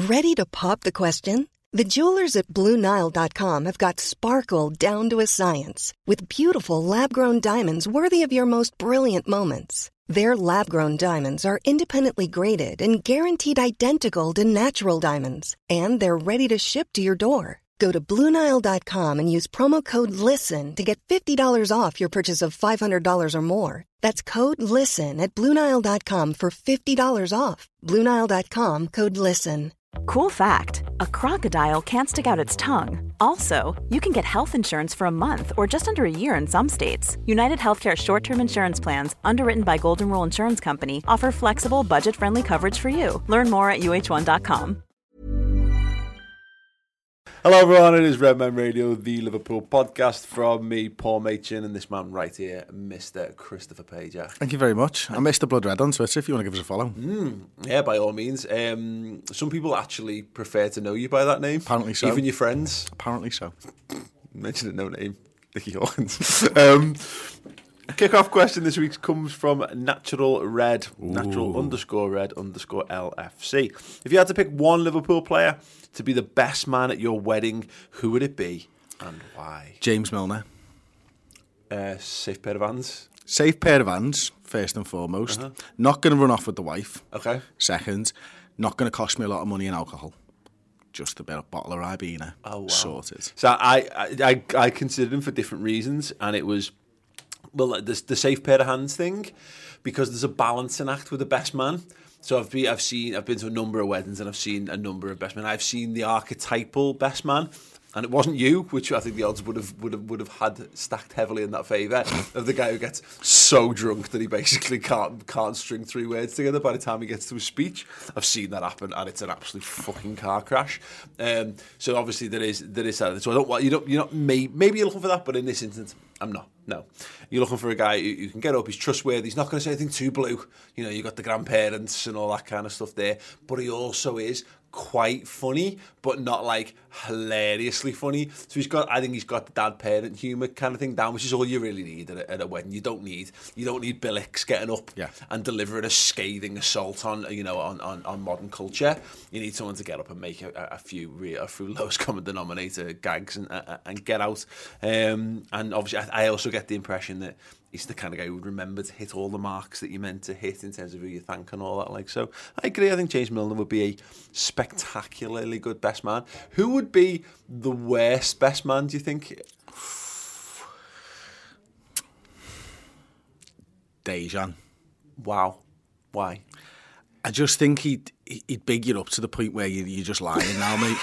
Ready to pop the question? The jewelers at BlueNile.com have got sparkle down to a science with beautiful lab-grown diamonds worthy of your most brilliant moments. Their lab-grown diamonds are independently graded and guaranteed identical to natural diamonds, and they're ready to ship to your door. Go to BlueNile.com and use promo code LISTEN to get $50 off your purchase of $500 or more. That's code LISTEN at BlueNile.com for $50 off. BlueNile.com, code LISTEN. Cool fact, a crocodile can't stick out its tongue. Also, you can get health insurance for a month or just under a year in some states. United Healthcare short-term insurance plans, underwritten by Golden Rule Insurance Company, offer flexible, budget-friendly coverage for you. Learn more at uh1.com. Hello everyone, it is Redmen Radio, the Liverpool podcast from me, Paul Machin, and this man right here, Mr. Christopher Pajak. Thank you very much. I'm Mr. Blood Red on Twitter if you want to give us a follow. Yeah, by all means. Some people actually prefer to know you by that name. Apparently so. Even your friends. Apparently so. Mention it, no name. Nicky Hawkins. Kick-off question this week comes from Natural Red, Natural_Red_LFC. If you had to pick one Liverpool player to be the best man at your wedding, who would it be and why? James Milner. Safe pair of hands? Safe pair of hands, first and foremost. Not going to run off with the wife. Okay. Second, not going to cost me a lot of money in alcohol. Just a bottle of Ribena. Oh, wow. Sorted. So I considered him for different reasons, and it was... Well, the safe pair of hands thing, because there's a balancing act with the best man. So I've been to a number of weddings and I've seen a number of best men. I've seen the archetypal best man, and it wasn't you, which I think the odds would have had stacked heavily in that favour, of the guy who gets so drunk that he basically can't string three words together by the time he gets to a speech. I've seen that happen, and it's an absolute fucking car crash. So obviously there is that. So maybe you're looking for that, but in this instance, I'm not. No, you're looking for a guy who can get up. He's trustworthy. He's not going to say anything too blue. You know, you got the grandparents and all that kind of stuff there. But he also is quite funny, but not like hilariously funny. So I think he's got the dad parent humour kind of thing down, which is all you really need at a wedding. You don't need Bill Hicks getting up and delivering a scathing assault on modern culture. You need someone to get up and make a few lowest common denominator gags and get out. And obviously, I also get the impression that he's the kind of guy who would remember to hit all the marks that you meant to hit in terms of who you thank and all that. Like, so I agree. I think James Milner would be a spectacularly good best man. Who would be the worst best man, do you think? Dejan. Wow. Why? I just think he'd big you up to the point where you're just lying now, mate.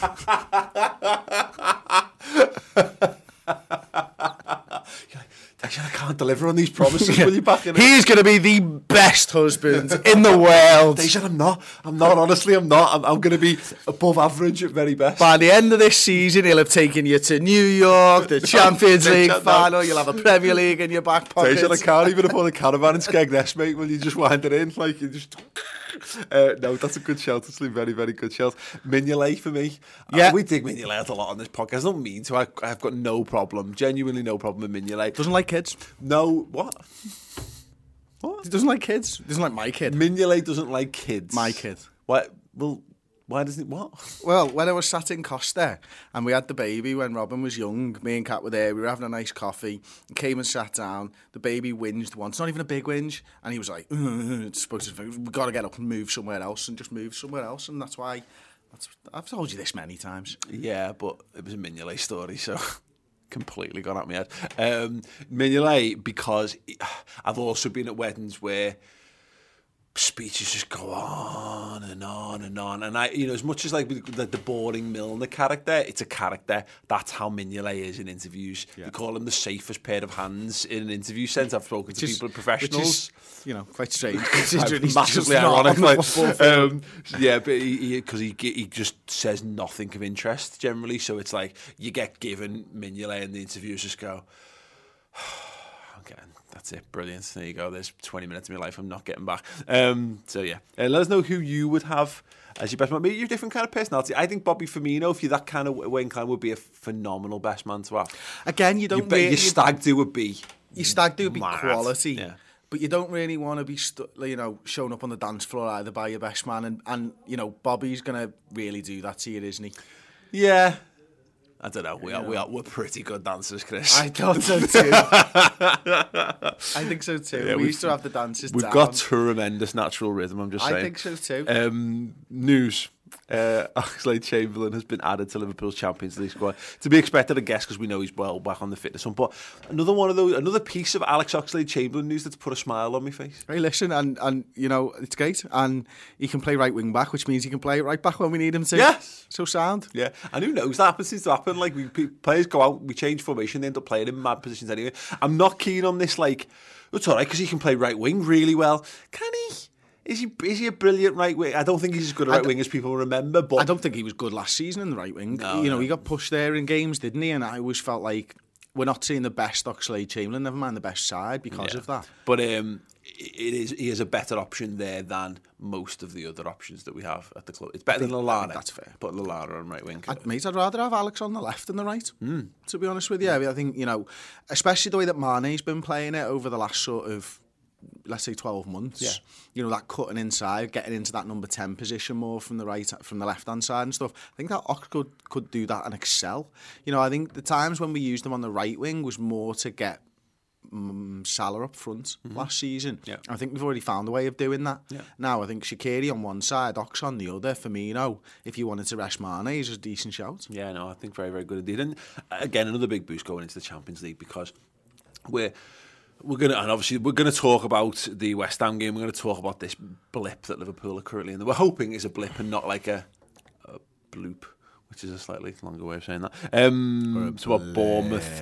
I can't deliver on these promises. Will you back in? He's going to be the best husband in the world. Dejan, I'm not. Honestly, I'm not. I'm going to be above average at very best. By the end of this season, he'll have taken you to New York, the Champions League final. You'll have a Premier League in your back pocket. Dejan, I can't even afford a caravan in Skegness, mate. Will you just wind it in? Like, you just... no, that's a good shout. It's a very, very good shout. Mignolet for me. Yeah. We dig Mignolet out a lot on this podcast. I don't mean to. I've got no problem, genuinely no problem with Mignolet. Doesn't like kids. No, what? He doesn't like kids. He doesn't like my kid. Mignolet doesn't like kids. My kid. What? Well, why doesn't he? What? Well, when I was sat in Costa and we had the baby when Robin was young, me and Kat were there, we were having a nice coffee, and came and sat down, the baby whinged once, not even a big whinge, and he was like, we've got to get up and move somewhere else, and just move somewhere else, and that's why, I've told you this many times. Yeah, but it was a Mignolet story, so... completely gone out my head. Mignolet, because I've also been at weddings where speeches just go on and on and on. And I, as much as like the boring Milner character, it's a character. That's how Mignolet is in interviews. Yeah. They call him the safest pair of hands in an interview sense. I've spoken to people, professionals. Which is, quite strange. Considering he's massively just ironic. Yeah, but because he just says nothing of interest generally. So it's like you get given Mignolet and the interviews just go, okay, that's it, brilliant. There you go. There's 20 minutes of my life I'm not getting back. So yeah, let us know who you would have as your best man. Maybe you're a different kind of personality. I think Bobby Firmino, if you're that kind of way inclined, would be a phenomenal best man to have. Again, you don't. Your stag do would be. Your stag do would be mad. quality. Yeah. but you don't really want to be, showing up on the dance floor either by your best man, and Bobby's going to really do that to you, isn't he? Yeah. I don't know. We're pretty good dancers, Chris. I thought so too. I think so too. Yeah, we used to have the dances We've down. got tremendous natural rhythm, I'm just saying. I think so too. News. Oxlade-Chamberlain has been added to Liverpool's Champions League squad. To be expected, I guess, because we know he's well back on the fitness one. But another piece of Alex Oxlade-Chamberlain news that's put a smile on my face. Hey, listen, and it's great. And he can play right wing back, which means he can play right back when we need him to. Yes. So sound. Yeah. And who knows, that happens to happen. Like, players go out, we change formation, they end up playing in mad positions anyway. I'm not keen on this, like, it's all right, because he can play right wing really well. Can he? Is he a brilliant right wing? I don't think he's as good a right wing as people remember. But I don't think he was good last season in the right wing. No. He got pushed there in games, didn't he? And I always felt like we're not seeing the best Oxlade-Chamberlain, never mind the best side, because of that. But he is a better option there than most of the other options that we have at the club. It's better than Lallana. That's fair. But Lallana on right wing. I'd rather have Alex on the left than the right, to be honest with you. I think, especially the way that Mane's been playing it over the last sort of, let's say 12 months, that cutting inside, getting into that number 10 position more from the left-hand side and stuff. I think that Ox could do that and excel. I think the times when we used him on the right wing was more to get Salah up front last season. Yeah. I think we've already found a way of doing that. Yeah. Now, I think Shaqiri on one side, Ox on the other. Firmino, if you wanted to rest Mane, is a decent shout. Yeah, no, I think very, very good indeed. And again, another big boost going into the Champions League, because we're going to talk about the West Ham game. We're going to talk about this blip that Liverpool are currently in, that we're hoping is a blip and not like a bloop, which is a slightly longer way of saying that. It's about Bournemouth.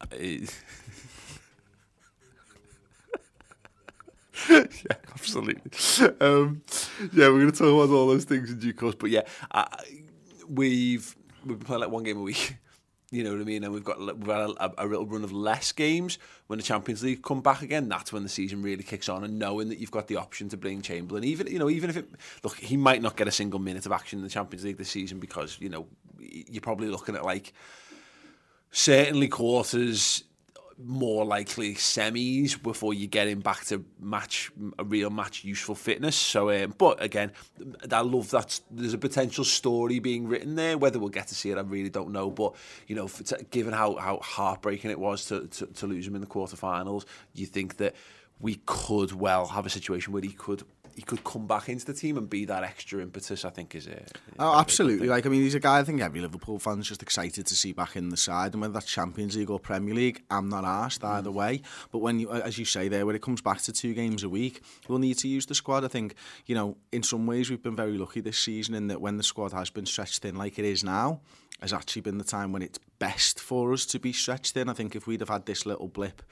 Yeah, absolutely. We're going to talk about all those things in due course. But yeah, we've been playing like one game a week. You know what I mean? And we've had a little run of less games. When the Champions League come back again, that's when the season really kicks on. And knowing that you've got the option to bring Chamberlain, even if he might not get a single minute of action in the Champions League this season, because you're probably looking at like certainly quarters, more likely semis before you get him back to a real match useful fitness. So, but again, I love that there's a potential story being written there. Whether we'll get to see it, I really don't know. But given how heartbreaking it was to lose him in the quarterfinals, you think that we could well have a situation where he could come back into the team and be that extra impetus. I think is it. Absolutely. He's a guy I think every Liverpool fan's just excited to see back in the side, and whether that's Champions League or Premier League, I'm not arsed either way. But when as you say there, when it comes back to 2 games a week, we'll need to use the squad. I think in some ways we've been very lucky this season in that when the squad has been stretched thin like it is now, has actually been the time when it's best for us to be stretched thin. I think if we'd have had this little blip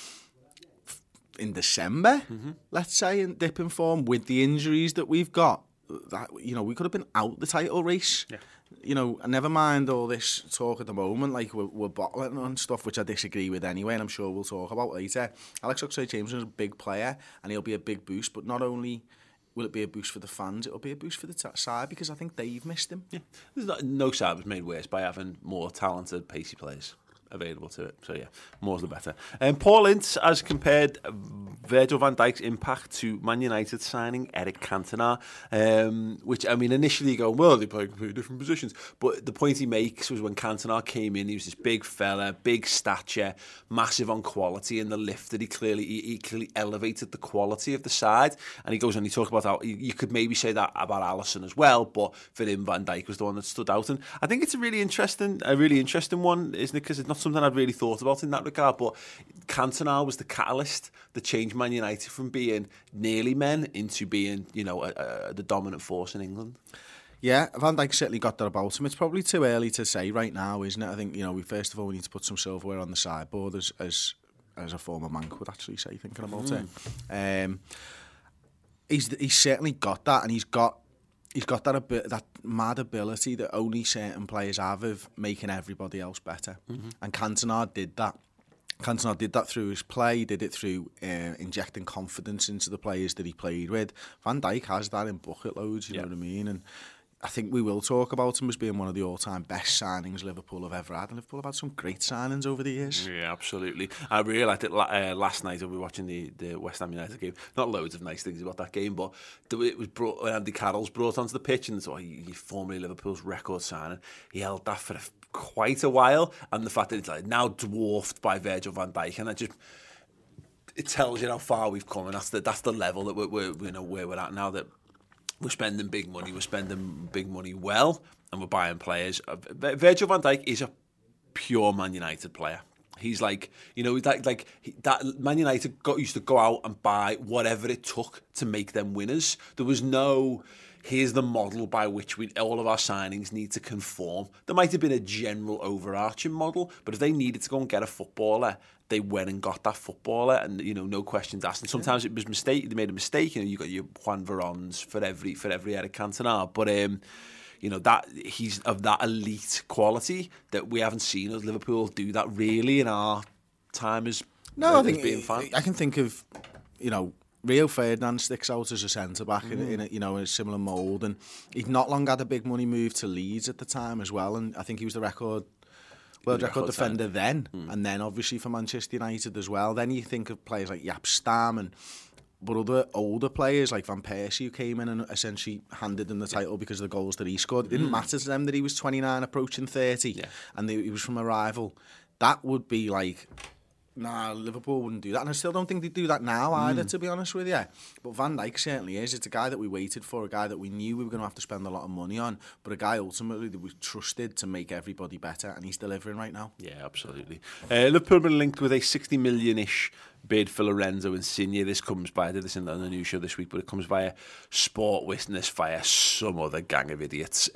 in December, let's say, and dip in form with the injuries that we've got, that we could have been out the title race. Yeah. And never mind all this talk at the moment, like we're bottling on stuff, which I disagree with anyway, and I'm sure we'll talk about later. Alex Oxlade-Chamberlain is a big player, and he'll be a big boost. But not only will it be a boost for the fans, it'll be a boost for the side, because I think they've missed him. Yeah, no side was made worse by having more talented, pacey players available to it. So yeah, more's the better. Paul Ince has compared Virgil van Dijk's impact to Man United signing Eric Cantona, which, initially you go, well, they play completely different positions, but the point he makes was when Cantona came in, he was this big fella, big stature, massive on quality, and the lift that he clearly elevated the quality of the side. And he goes on, he talks about how you could maybe say that about Alisson as well, but for him, Van Dijk was the one that stood out. And I think it's a really interesting one, isn't it? Because it's not something I'd really thought about in that regard, but Cantona was the catalyst that changed Man United from being nearly men into being, the dominant force in England. Yeah, Van Dijk certainly got that about him. It's probably too early to say right now, isn't it? I think, we first of all, we need to put some silverware on the sideboard, as a former Manc would actually say, thinking about it. He's certainly got that, and he's got that mad ability that only certain players have of making everybody else better. And Cantona did that. Cantona did that through his play, did it through injecting confidence into the players that he played with. Van Dijk has that in bucket loads, you know what I mean? And I think we will talk about him as being one of the all-time best signings Liverpool have ever had. And Liverpool have had some great signings over the years. Yeah, absolutely. I really liked it last night when we were watching the West Ham United game. Not loads of nice things about that game, but it was brought when Andy Carroll's brought onto the pitch, and so he formerly Liverpool's record signing. He held that for quite a while, and the fact that it's like now dwarfed by Virgil van Dijk, and it tells you how far we've come, and that's the level that we're where we're at now. That we're spending big money. We're spending big money well, and we're buying players. Virgil van Dijk is a pure Man United player. He's like, that Man United used to go out and buy whatever it took to make them winners. There was no, here's the model by which all of our signings need to conform. There might have been a general overarching model, but if they needed to go and get a footballer, they went and got that footballer, and no questions asked. And sometimes it was mistake. They made a mistake. You got your Juan Verons for every Eric Cantona, but that he's of that elite quality that we haven't seen as Liverpool do that really in our time as being fans. I can think of Rio Ferdinand sticks out as a centre back in a similar mould, and he'd not long had a big money move to Leeds at the time as well, and I think he was the world record defender then, and then obviously for Manchester United as well. Then you think of players like Jaap Stam but other older players like Van Persie, who came in and essentially handed them the title because of the goals that he scored. It didn't matter to them that he was 29 approaching 30 and he was from a rival. That would be like, nah, Liverpool wouldn't do that. And I still don't think they do that now either, to be honest with you. But Van Dijk certainly is. It's a guy that we waited for, a guy that we knew we were going to have to spend a lot of money on, but a guy ultimately that we trusted to make everybody better, and he's delivering right now. Yeah, absolutely. Liverpool have been linked with a 60 million-ish bid for Lorenzo Insigne. This comes by, I did this on the news show this week, but it comes via Sport Witness via some other gang of idiots.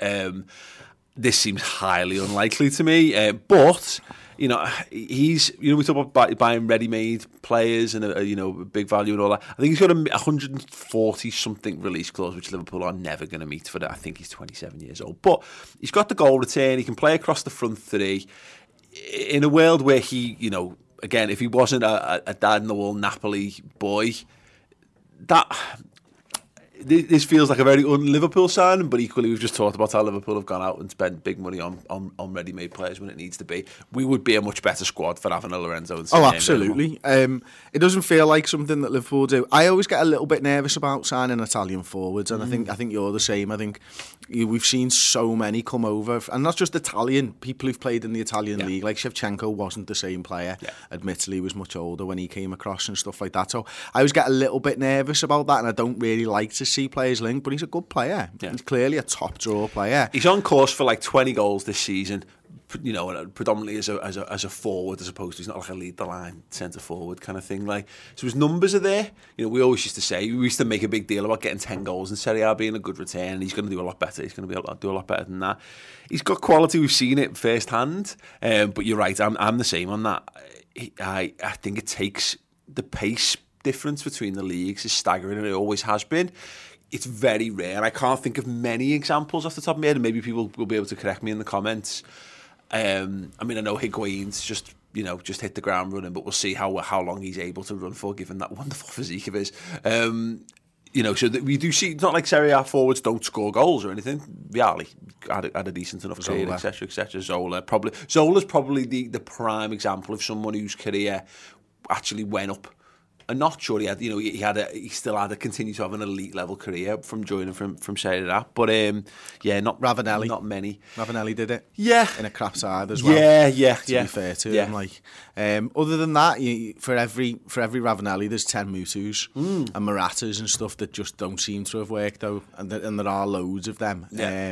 This seems highly unlikely to me, but he's we talk about buying ready-made players and big value and all that. I think he's got a 140 something release clause, which Liverpool are never going to meet for that. I think he's 27 years old, but he's got the goal return. He can play across the front three in a world where he, again, if he wasn't a dad-in-the-wall Napoli boy, this feels like a very un-Liverpool signing, but equally we've just talked about how Liverpool have gone out and spent big money on ready-made players when it needs to be. We would be a much better squad for having a Lorenzo Insigne. Oh, absolutely. It doesn't feel like something that Liverpool do. I always get a little bit nervous about signing Italian forwards, and I think you're the same. I think we've seen so many come over, and not just Italian, people who've played in the Italian league, like Shevchenko wasn't the same player. Yeah. Admittedly, he was much older when he came across and stuff like that. So I always get a little bit nervous about that, and I don't really like to see players linked, but he's a good player. Yeah. He's clearly a top draw player. He's on course for like 20 goals this season, predominantly as a forward, as opposed to he's not like a lead the line centre forward kind of thing. Like, so his numbers are there. We always used to make a big deal about getting 10 goals in Serie A being a good return, and he's going to do a lot better. He's going to do a lot better than that. He's got quality. We've seen it firsthand. But you're right. I'm the same on that. I think it takes the pace difference between the leagues is staggering, and it always has been. It's very rare. I can't think of many examples off the top of my head, and maybe people will be able to correct me in the comments. I know Higuain's just hit the ground running, but we'll see how long he's able to run for, given that wonderful physique of his. So that we do see, it's not like Serie A forwards don't score goals or anything. Vialli had a decent enough career, etc., etc. Zola's probably the prime example of someone whose career actually went up a notch. Or he still had to continue to have an elite level career from joining from Serie A. But not Ravanelli, not many. Ravanelli did it. Yeah, in a crap side as well. Yeah. To be fair to him, other than that, for every Ravanelli, there's 10 Mutus and Maratas and stuff that just don't seem to have worked out, and there are loads of them. Yeah.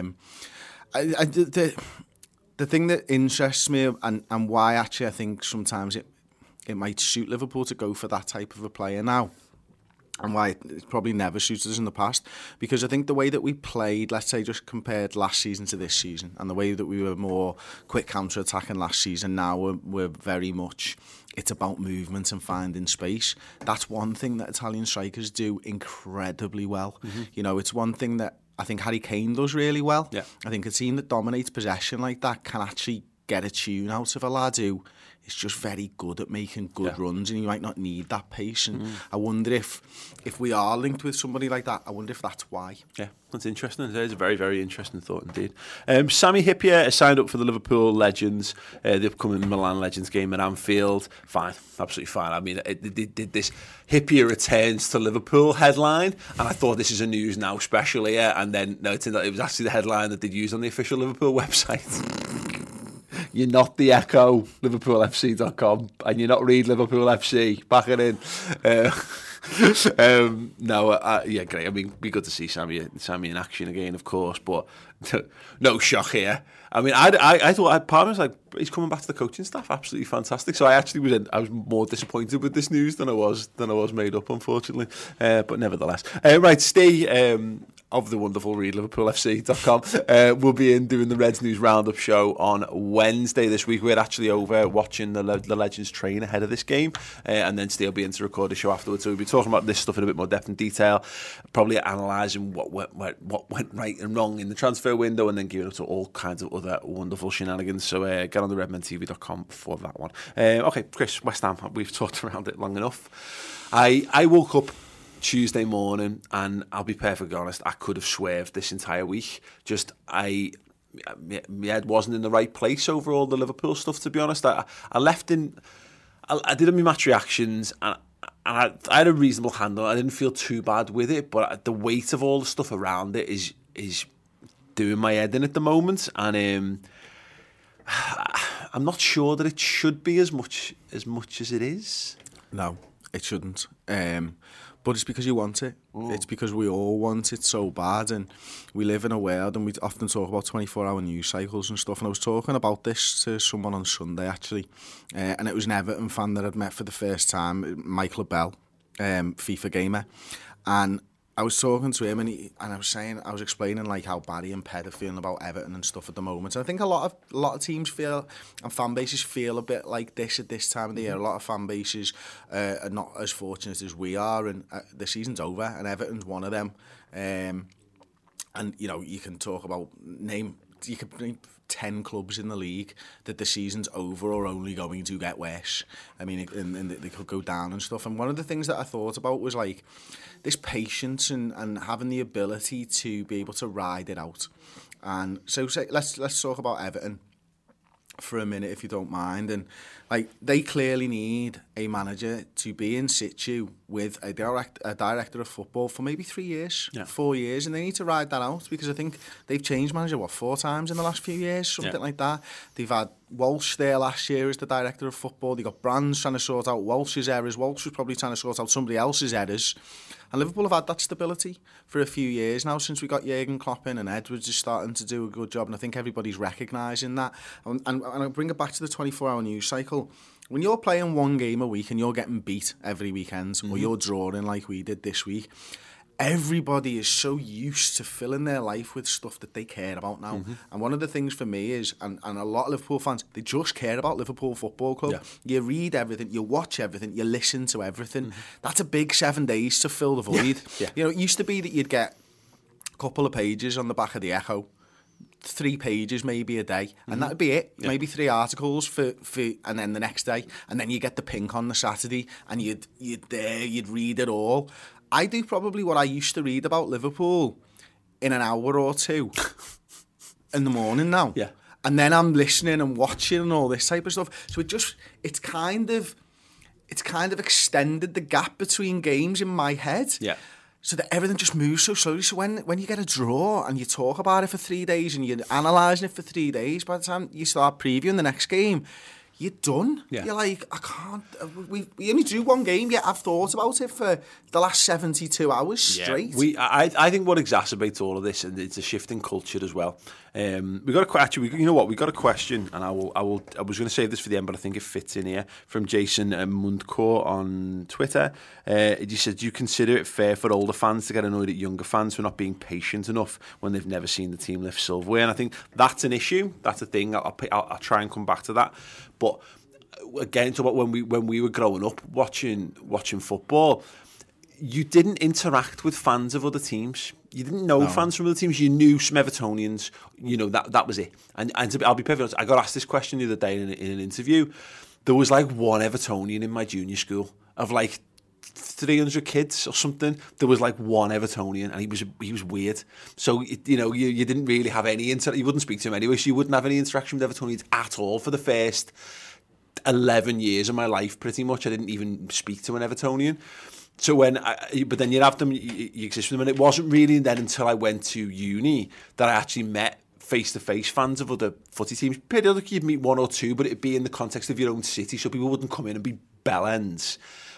The thing that interests me and why actually I think sometimes it might suit Liverpool to go for that type of a player now, and why it probably never suited us in the past, because I think the way that we played, let's say just compared last season to this season, and the way that we were more quick counter-attacking last season, now we're very much, it's about movement and finding space. That's one thing that Italian strikers do incredibly well. Mm-hmm. It's one thing that I think Harry Kane does really well. Yeah. I think a team that dominates possession like that can actually get a tune out of a lad who is just very good at making good runs, and you might not need that pace. And I wonder if we are linked with somebody like that, I wonder if that's why. Yeah, that's interesting. It's a very, very interesting thought indeed. Sami Hyypiä has signed up for the Liverpool Legends, the upcoming Milan Legends game at Anfield. Fine, absolutely fine. I mean, they did this Hyypiä returns to Liverpool headline, and I thought this is a News Now special here, and then no, it turned out it was actually the headline that they'd used on the official Liverpool website. You're not the Echo, LiverpoolFC.com, and you're not Read Liverpool FC. Back it in. Yeah, great. I mean, it'd be good to see Sami in action again, of course, but no shock here. I mean, I thought part of me was like, he's coming back to the coaching staff, absolutely fantastic. So I was more disappointed with this news than I was made up, unfortunately. But nevertheless, right, stay. Of the wonderful Read LiverpoolFC.com. We'll be in doing the Reds News Roundup show on Wednesday this week. We're actually over watching the Legends train ahead of this game, and then Steve will be in to record a show afterwards. So we'll be talking about this stuff in a bit more depth and detail, probably analysing what went right and wrong in the transfer window, and then giving up to all kinds of other wonderful shenanigans. So get on the redmentv.com for that one. Okay, Chris, West Ham, we've talked around it long enough. I woke up Tuesday morning, and I'll be perfectly honest, I could have swerved this entire week. My head wasn't in the right place over all the Liverpool stuff, to be honest. I did my match reactions, and I had a reasonable handle. I didn't feel too bad with it, but the weight of all the stuff around it is doing my head in at the moment, and I'm not sure that it should be as much as it is. No, it shouldn't. But it's because you want it. It's because we all want it so bad, and we live in a world, and we often talk about 24-hour news cycles and stuff. And I was talking about this to someone on Sunday, actually, and it was an Everton fan that I'd met for the first time, Michael Bell, FIFA gamer, and I was talking to him, and I was explaining like how Barry and Ped are feeling about Everton and stuff at the moment. And I think a lot of teams feel, and fan bases feel a bit like this at this time of the year. A lot of fan bases are not as fortunate as we are, and the season's over, and Everton's one of them. And you know, you can talk about name 10 clubs in the league that the season's over or only going to get worse. I mean, and they could go down and stuff. And one of the things that I thought about was like this patience and having the ability to be able to ride it out. And so let's talk about Everton for a minute, if you don't mind. And like, they clearly need a manager to be in situ with a director of football for maybe 3 years, 4 years, and they need to ride that out, because I think they've changed manager 4 times in the last few years, something like that. They've had Walsh there last year as the director of football. They got Brands trying to sort out Walsh's errors. Walsh was probably trying to sort out somebody else's errors. And Liverpool have had that stability for a few years now, since we got Jurgen Klopp in, and Edwards is starting to do a good job, and I think everybody's recognising that. And I'll bring it back to the 24-hour news cycle. When you're playing one game a week and you're getting beat every weekend, or you're drawing like we did this week, everybody is so used to filling their life with stuff that they care about now. And one of the things for me is, and a lot of Liverpool fans, they just care about Liverpool Football Club. You read everything, you watch everything, you listen to everything. That's a big 7 days to fill the void. You know, it used to be that you'd get a couple of pages on the back of the Echo, 3 pages maybe a day, and that'd be it. Maybe 3 articles for and then the next day, and then you get the Pink on the Saturday, and you'd read it all. I do probably what I used to read about Liverpool in an hour or 2 in the morning now. And then I'm listening and watching and all this type of stuff. So it's kind of extended the gap between games in my head. So that everything just moves so slowly. So when you get a draw and you talk about it for 3 days and you're analysing it for 3 days, by the time you start previewing the next game, you're done. You're like, I can't. We only drew one game, yet I've thought about it for the last 72 hours straight. I think what exacerbates all of this, and it's a shift in culture as well. We got a question, and I was going to save this for the end, but I think it fits in here, from Jason Mundcore on Twitter. He said, "Do you consider it fair for older fans to get annoyed at younger fans for not being patient enough when they've never seen the team lift silverware?" And I think that's an issue. That's a thing. I'll try and come back to that. But again, to what when we were growing up watching football, you didn't interact with fans of other teams. You didn't know fans from other teams. You knew some Evertonians. You know, that was it. And I'll be perfectly honest, I got asked this question the other day in an interview. There was like one Evertonian in my junior school of like 300 kids or something. There was like one Evertonian, and he was weird. So you didn't really have any you wouldn't speak to him anyway. So you wouldn't have any interaction with Evertonians at all for the first 11 years of my life. Pretty much, I didn't even speak to an Evertonian. So but then you'd have them, you exist with them, and it wasn't really then until I went to uni that I actually met face-to-face fans of other footy teams. Periodically you'd meet one or two, but it'd be in the context of your own city, so people wouldn't come in and be bellends.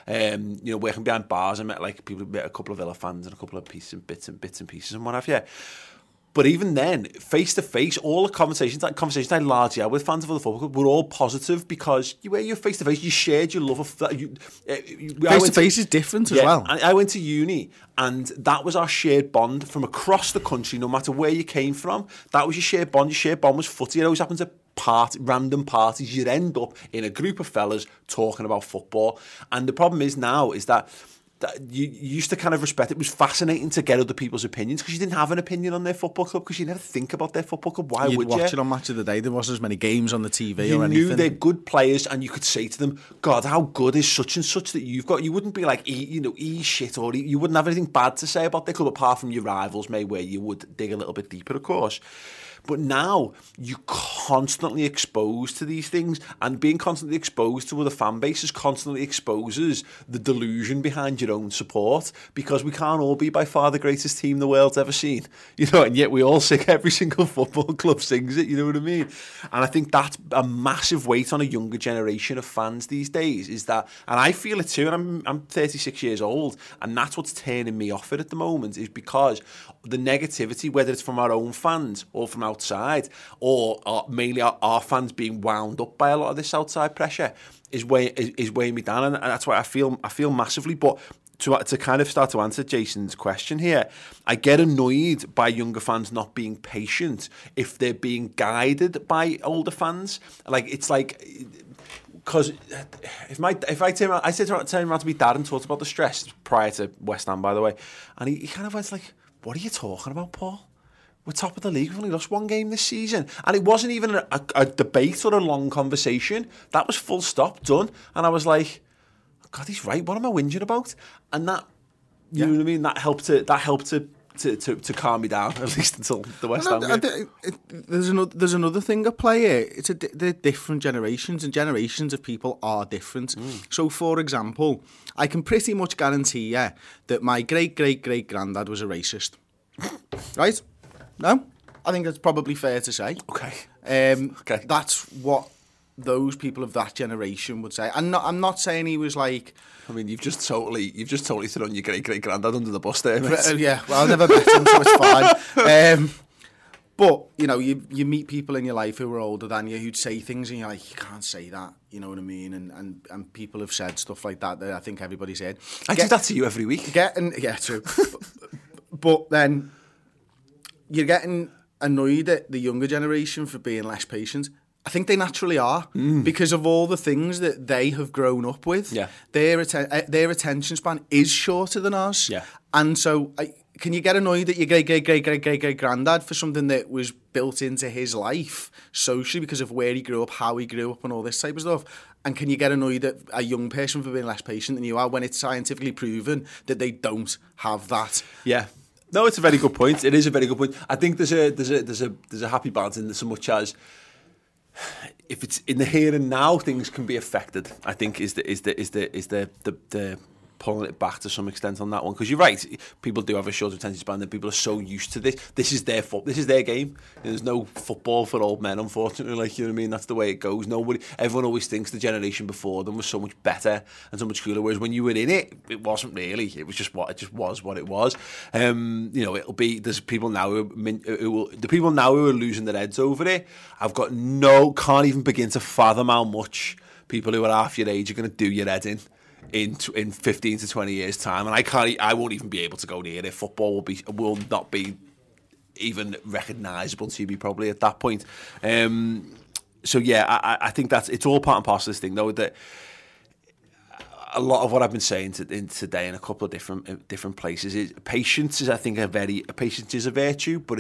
Working behind bars, I met like people, met a couple of Villa fans and a couple of bits and pieces and what have you. But even then, face-to-face, all the conversations I largely had with fans of other football clubs were all positive, because you were face-to-face, you shared your love of that. Face-to-face is different as well. I went to uni, and that was our shared bond from across the country, no matter where you came from. That was your shared bond. Your shared bond was footy. It always happened to random parties. You'd end up in a group of fellas talking about football. And the problem is now is that you used to kind of respect it. It was fascinating to get other people's opinions, because you didn't have an opinion on their football club, because you never think about their football club. Why would you? You'd watch it on Match of the Day. There wasn't as many games on the TV you or anything. You knew they're good players, and you could say to them, God, how good is such and such that you've got? You wouldn't be like, shit, or you wouldn't have anything bad to say about their club, apart from your rivals, maybe, where you would dig a little bit deeper, of course. But now you're constantly exposed to these things, and being constantly exposed to other fan bases constantly exposes the delusion behind your own support, because we can't all be by far the greatest team the world's ever seen, and yet we all sing, every single football club sings it, you know what I mean? And I think that's a massive weight on a younger generation of fans these days, is that, and I feel it too, and I'm 36 years old, and that's what's turning me off it at the moment, is because the negativity, whether it's from our own fans or from outside, or mainly our fans being wound up by a lot of this outside pressure, is weighing me down, and that's why I feel massively. But to kind of start to answer Jason's question here, I get annoyed by younger fans not being patient if they're being guided by older fans. Like, it's like, because if I turn around, I said turn around to my dad and talked about the stress prior to West Ham, by the way, and he kind of went like, "What are you talking about, Paul? We're top of the league. We've only lost one game this season." And it wasn't even a debate or a long conversation. That was full stop, done. And I was like, God, he's right. What am I whinging about? And that, you know what I mean? That helped to calm me down, at least until the West Ham game. There's another thing at play here. They're different generations, and generations of people are different. So, for example, I can pretty much guarantee you that my great-great-great-granddad was a racist. Right? No? I think that's probably fair to say. Okay. Okay. That's what those people of that generation would say. I'm not saying he was like... I mean, you've just totally thrown your great-great-granddad under the bus there, mate. Yeah, well, I never met him, so it's fine. But, you meet people in your life who are older than you who'd say things, and you're like, you can't say that, you know what I mean? And people have said stuff like that I think everybody's heard. I do that to you every week. Yeah, true. But then... you're getting annoyed at the younger generation for being less patient. I think they naturally are, because of all the things that they have grown up with. Yeah. Their attention span is shorter than ours. Yeah. And so, can you get annoyed at your great-great-great-great-great-granddad for something that was built into his life socially because of where he grew up, how he grew up, and all this type of stuff? And can you get annoyed at a young person for being less patient than you are when it's scientifically proven that they don't have that? Yeah. No, it's a very good point. It is a very good point. I think there's a happy balance in so much as, if it's in the here and now, things can be affected. I think is the pulling it back to some extent on that one, because you're right. People do have a short attention span, and people are so used to this. This is their game. There's no football for old men, unfortunately. Like, you know what I mean? That's the way it goes. Everyone always thinks the generation before them was so much better and so much cooler. Whereas when you were in it, it wasn't really. It was just what it was. It'll be. There's people now the people now who are losing their heads over it. Can't even begin to fathom how much people who are half your age are going to do your head in 15 to 20 years time, and I won't even be able to go near it. Football will not be even recognisable to me probably at that point. So yeah, I think it's all part and parcel of this thing, though, that a lot of what I've been saying today in a couple of different places is patience is, I think, patience is a virtue, but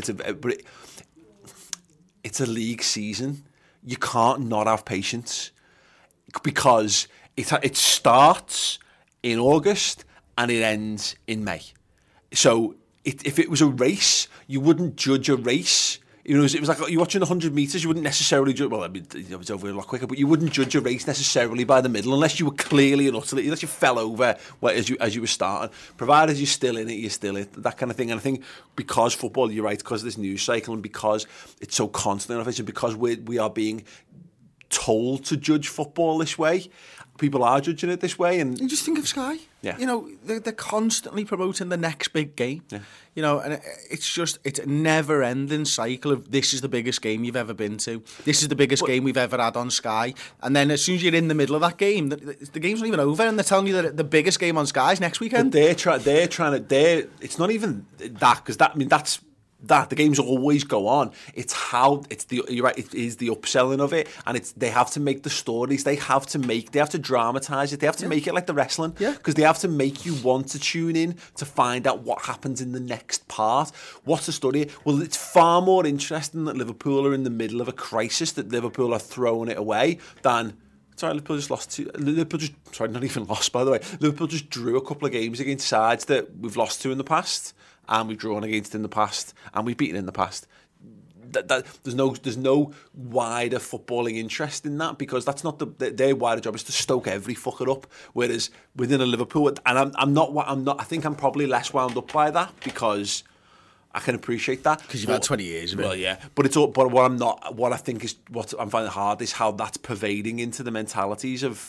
it's a league season. You can't not have patience because it starts in August and it ends in May. So if it was a race, you wouldn't judge a race. You know, it was like you're watching 100 metres, you wouldn't necessarily judge, well, I mean, it was over a lot quicker, but you wouldn't judge a race necessarily by the middle unless you were clearly and utterly, unless you fell over as you were starting. Provided you're still in it, you're still in it, that kind of thing. And I think because football, you're right, because of this news cycle and because it's so constantly on and because we are being told to judge football this way, people are judging it this way. And you just think of Sky. Yeah. You know, they're constantly promoting the next big game. Yeah. You know, and it's a never-ending cycle of this is the biggest game you've ever been to. This is the biggest game we've ever had on Sky. And then as soon as you're in the middle of that game, the game's not even over, and they're telling you that the biggest game on Sky is next weekend. But it's not even that, because the games always go on. You're right, it is the upselling of it, and they have to make the stories, they have to dramatise it, they have to make it like the wrestling, because they have to make you want to tune in to find out what happens in the next part. What's the story? Well, it's far more interesting that Liverpool are in the middle of a crisis, that Liverpool are throwing it away, than... Sorry, Liverpool just lost not even lost, by the way. Liverpool just drew a couple of games against sides that we've lost to in the past, and we've drawn against in the past, and we've beaten in the past. There's no wider footballing interest in that, because that's not their wider job is to stoke every fucker up. Whereas within a Liverpool, and I think I'm probably less wound up by that, because I can appreciate that because you've had 20 years of it. Well, yeah, but what I think is what I'm finding hard is how that's pervading into the mentalities of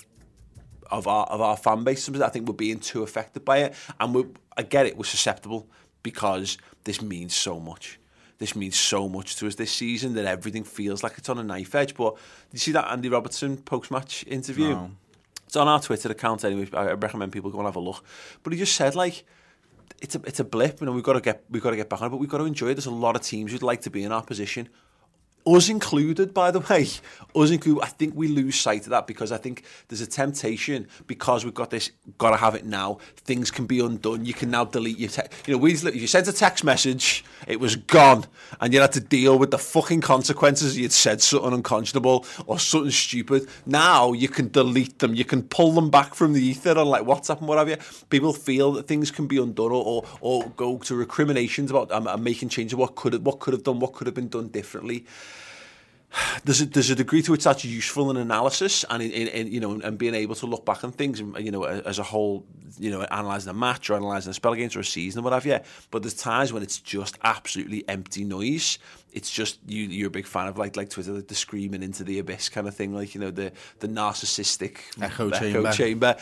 our fan base. I think we're being too affected by it, and I get it. We're susceptible because this means so much. This means so much to us this season that everything feels like it's on a knife edge. But did you see that Andy Robertson post-match interview? No. It's on our Twitter account anyway. I recommend people go and have a look. But he just said, like, it's a blip, you know, we've got to get back on it, but we've got to enjoy it. There's a lot of teams who'd like to be in our position. Us included, by the way. I think we lose sight of that, because I think there's a temptation, because we've got this, got to have it now, things can be undone. You can now delete your text. You know, if you sent a text message, it was gone, and you had to deal with the fucking consequences. You'd said something unconscionable or something stupid. Now you can delete them. You can pull them back from the ether on like WhatsApp and what have you. People feel that things can be undone, or go to recriminations about making changes. What could have been done differently. There's a degree to which that's useful in analysis and in you know, and being able to look back on things, you know, as a whole, you know, analysing a match or analysing a spell against or a season or what have you. But there's times when it's just absolutely empty noise. It's just you're a big fan of like Twitter, like the screaming into the abyss kind of thing, like, you know, the narcissistic echo chamber.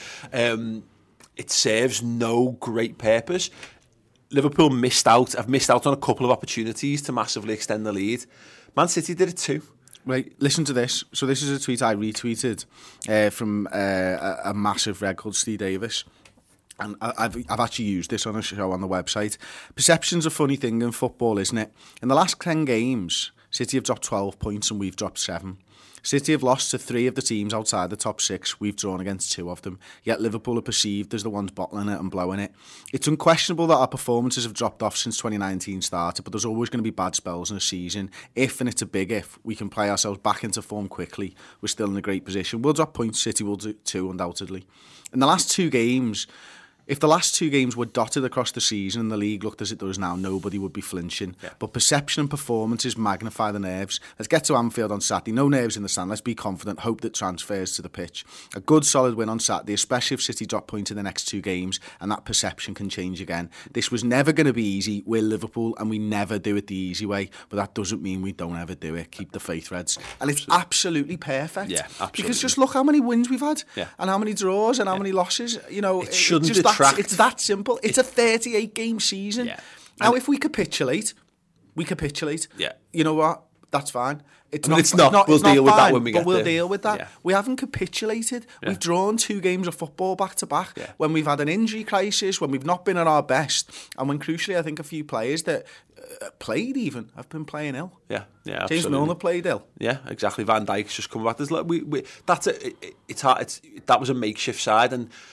It serves no great purpose. Liverpool missed out on a couple of opportunities to massively extend the lead. Man City did it too. Right, listen to this. So this is a tweet I retweeted from a massive red called Steve Davis. And I've actually used this on a show on the website. Perception's a funny thing in football, isn't it? In the last 10 games, City have dropped 12 points and we've dropped 7. City have lost to 3 of the teams outside the top 6. We've drawn against 2 of them. Yet Liverpool are perceived as the ones bottling it and blowing it. It's unquestionable that our performances have dropped off since 2019 started, but there's always going to be bad spells in a season. If, and it's a big if, we can play ourselves back into form quickly, we're still in a great position. We'll drop points, City will do too, undoubtedly. In the last 2 games... If the last 2 games were dotted across the season and the league looked as it does now, nobody would be flinching. Yeah. But perception and performances magnify the nerves. Let's get to Anfield on Saturday. No nerves in the stand. Let's be confident. Hope that transfers to the pitch. A good solid win on Saturday, especially if City drop points in the next 2 games, and that perception can change again. This was never going to be easy. We're Liverpool and we never do it the easy way, but that doesn't mean we don't ever do it. Keep the faith, Reds. And it's absolutely perfect. Yeah, absolutely. Because just look how many wins we've had, and how many draws and how many losses. You know, it shouldn't just it's that simple. It's a 38-game season. Yeah. Now, if we capitulate, Yeah. You know what? That's fine. We'll deal with that when we get there. But we'll deal with that. Yeah. We haven't capitulated. Yeah. We've drawn 2 games of football back to back. Yeah. When we've had an injury crisis, when we've not been at our best, and when crucially, I think a few players that played even have been playing ill. Yeah, absolutely. James Milner played ill. Yeah, exactly. Van Dijk's just come back. There's that was a makeshift side, and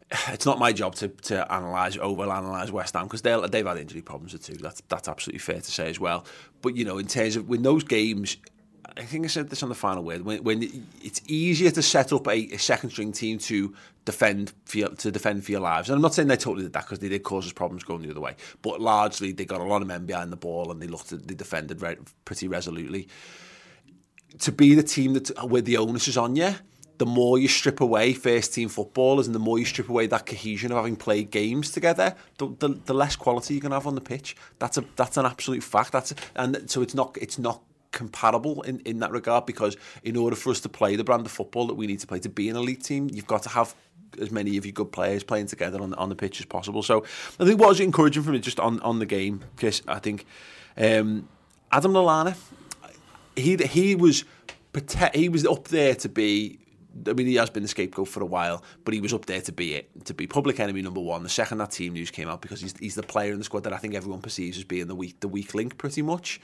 it's not my job to overanalyze West Ham because they've had injury problems too. That's absolutely fair to say as well. But in terms of when those games, I think I said this on the final word. When it's easier to set up a second string team to defend for your lives, and I'm not saying they totally did that because they did cause us problems going the other way. But largely they got a lot of men behind the ball and they defended pretty resolutely. To be the team where the onus is on you, the more you strip away first team footballers and the more you strip away that cohesion of having played games together, the less quality you can have on the pitch. That's an absolute fact. So it's not comparable in that regard, because in order for us to play the brand of football that we need to play to be an elite team, you've got to have as many of your good players playing together on the pitch as possible. So I think what was encouraging for me just on the game, Chris, I think Adam Lallana, he was up there to be. I mean, he has been the scapegoat for a while, but he was up there to be public enemy number one. The second that team news came out, because he's the player in the squad that I think everyone perceives as being the weak link, pretty much.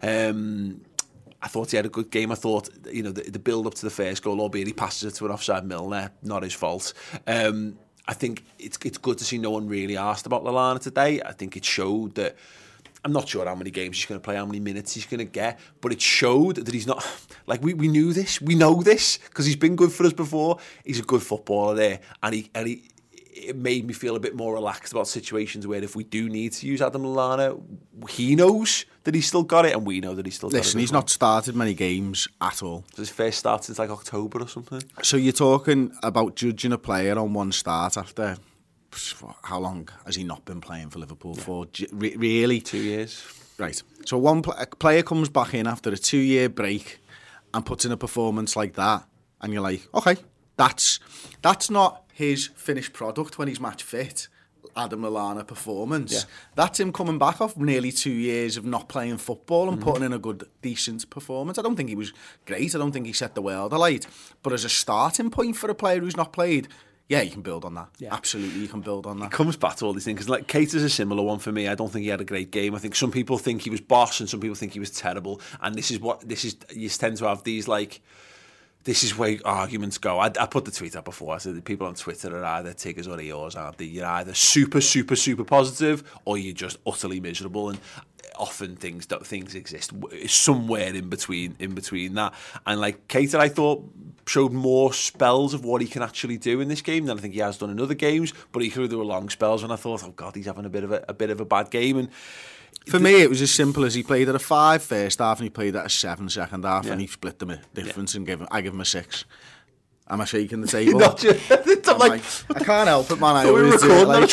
I thought he had a good game. I thought, the build up to the first goal, albeit he passes it to an offside Milner, not his fault. I think it's good to see no one really asked about Lallana today. I think it showed that. I'm not sure how many games he's going to play, how many minutes he's going to get, but it showed that he's not, like, we knew this, we know this, because he's been good for us before. He's a good footballer there, and it made me feel a bit more relaxed about situations where if we do need to use Adam Lallana, he knows that he's still got it, and we know that he's still got it. Listen, he's not started many games at all. It's his first start since like October or something. So you're talking about judging a player on one start after... How long has he not been playing for Liverpool for? Really? 2 years. Right. So a player comes back in after a 2-year break and puts in a performance like that, and you're like, okay, that's not his finished product when he's match fit. Adam Lallana performance. Yeah. That's him coming back off nearly 2 years of not playing football and putting in a good, decent performance. I don't think he was great. I don't think he set the world alight. But as a starting point for a player who's not played, yeah, you can build on that. Yeah. Absolutely, you can build on that. It comes back to all these things, because like Keita's a similar one for me. I don't think he had a great game. I think some people think he was boss and some people think he was terrible. And this is you tend to have these, like, this is where arguments go. I put the tweet up before. I said people on Twitter are either Tiggers or Eeyores, aren't they? You're either super, super, super positive, or you're just utterly miserable. And often things exist somewhere in between that. And like Keita, I thought showed more spells of what he can actually do in this game than I think he has done in other games. But equally, there were long spells when I thought, oh God, he's having a bit of a bad game. And for me, it was as simple as he played at a 5 first half and he played at a 7 second half, and he split them a difference and I give him a 6. Am I shaking the table? I can't help it, man. I always do it like,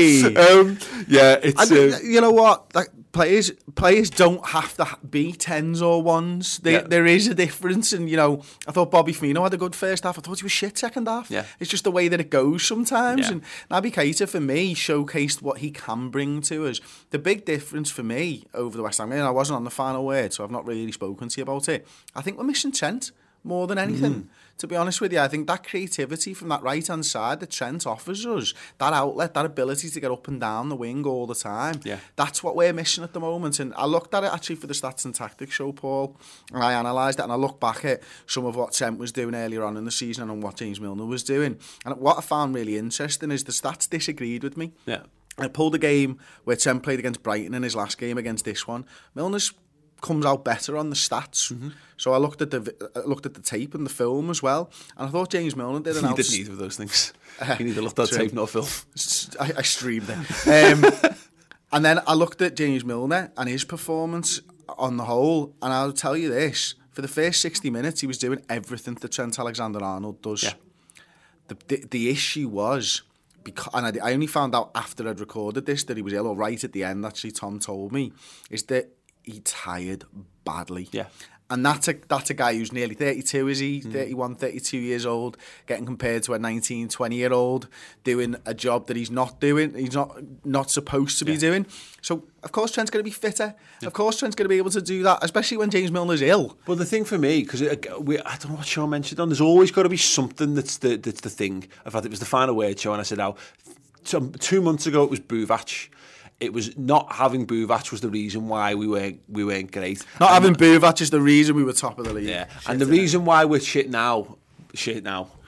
it's... you know what? Like, players don't have to be 10s or 1s. There is a difference, and I thought Bobby Firmino had a good first half. I thought he was shit second half. Yeah. It's just the way that it goes sometimes. Yeah. And Naby Keita, for me, showcased what he can bring to us. The big difference for me over the West Ham game, I wasn't on the final word, so I've not really spoken to you about it. I think we're missing Trent more than anything. To be honest with you, I think that creativity from that right-hand side that Trent offers us, that outlet, that ability to get up and down the wing all the time, that's what we're missing at the moment. And I looked at it actually for the Stats and Tactics show, Paul, and I analysed it, and I looked back at some of what Trent was doing earlier on in the season and what James Milner was doing. And what I found really interesting is the stats disagreed with me. Yeah. I pulled a game where Trent played against Brighton in his last game against this one. Milner's comes out better on the stats. So I looked at the tape and the film as well, and I thought James Milner did an You didn't either of those things. You neither looked at tape nor film. I streamed it. And then I looked at James Milner and his performance on the whole, and I'll tell you this, for the first 60 minutes he was doing everything that Trent Alexander-Arnold does. Yeah. The issue was, and I only found out after I'd recorded this that he was ill, or right at the end actually, Tom told me, is that he tired badly. Yeah. And that's a guy who's nearly 32, is he? 31, 32 years old, getting compared to a 19, 20-year-old doing a job that he's not doing, he's not supposed to be doing. So, of course, Trent's going to be fitter. Yeah. Of course, Trent's going to be able to do that, especially when James Milner's ill. Well, the thing for me, because I don't know what Sean mentioned on, there's always got to be something that's the thing. In fact, it was the final word show, and I said, 2 months ago it was Buvac. It was not having Buvac was the reason why we weren't great. Not having Buvac is the reason we were top of the league. Yeah, and the reason why we're shit now,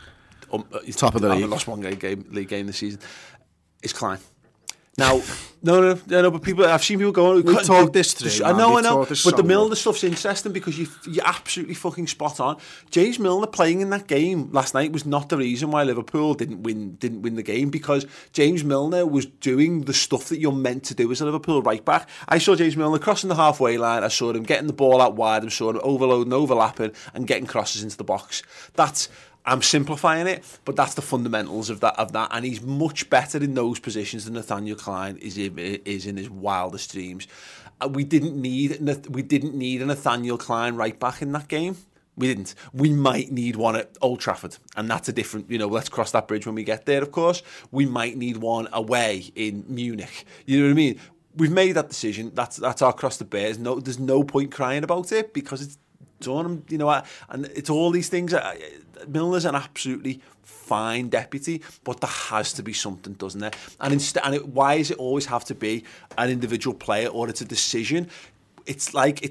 Top of the league. Lost one league game this season. Is Klein. Now, no, but people, I've seen people go. We've talked this through. I know. But the Milner stuff's interesting because you're absolutely fucking spot on. James Milner playing in that game last night was not the reason why Liverpool didn't win the game, because James Milner was doing the stuff that you're meant to do as a Liverpool right back. I saw James Milner crossing the halfway line. I saw him getting the ball out wide. I saw him overloading, overlapping, and getting crosses into the box. I'm simplifying it, but that's the fundamentals of that. And he's much better in those positions than Nathaniel Klein is in his wildest dreams. We didn't need a Nathaniel Klein right back in that game. We didn't. We might need one at Old Trafford, and that's a different. Let's cross that bridge when we get there. Of course, we might need one away in Munich. You know what I mean? We've made that decision. That's our cross the bears. No, there's no point crying about it because it's done. And it's all these things. Milner's an absolutely fine deputy, but there has to be something, doesn't there? Why does it always have to be an individual player or it's a decision? It's like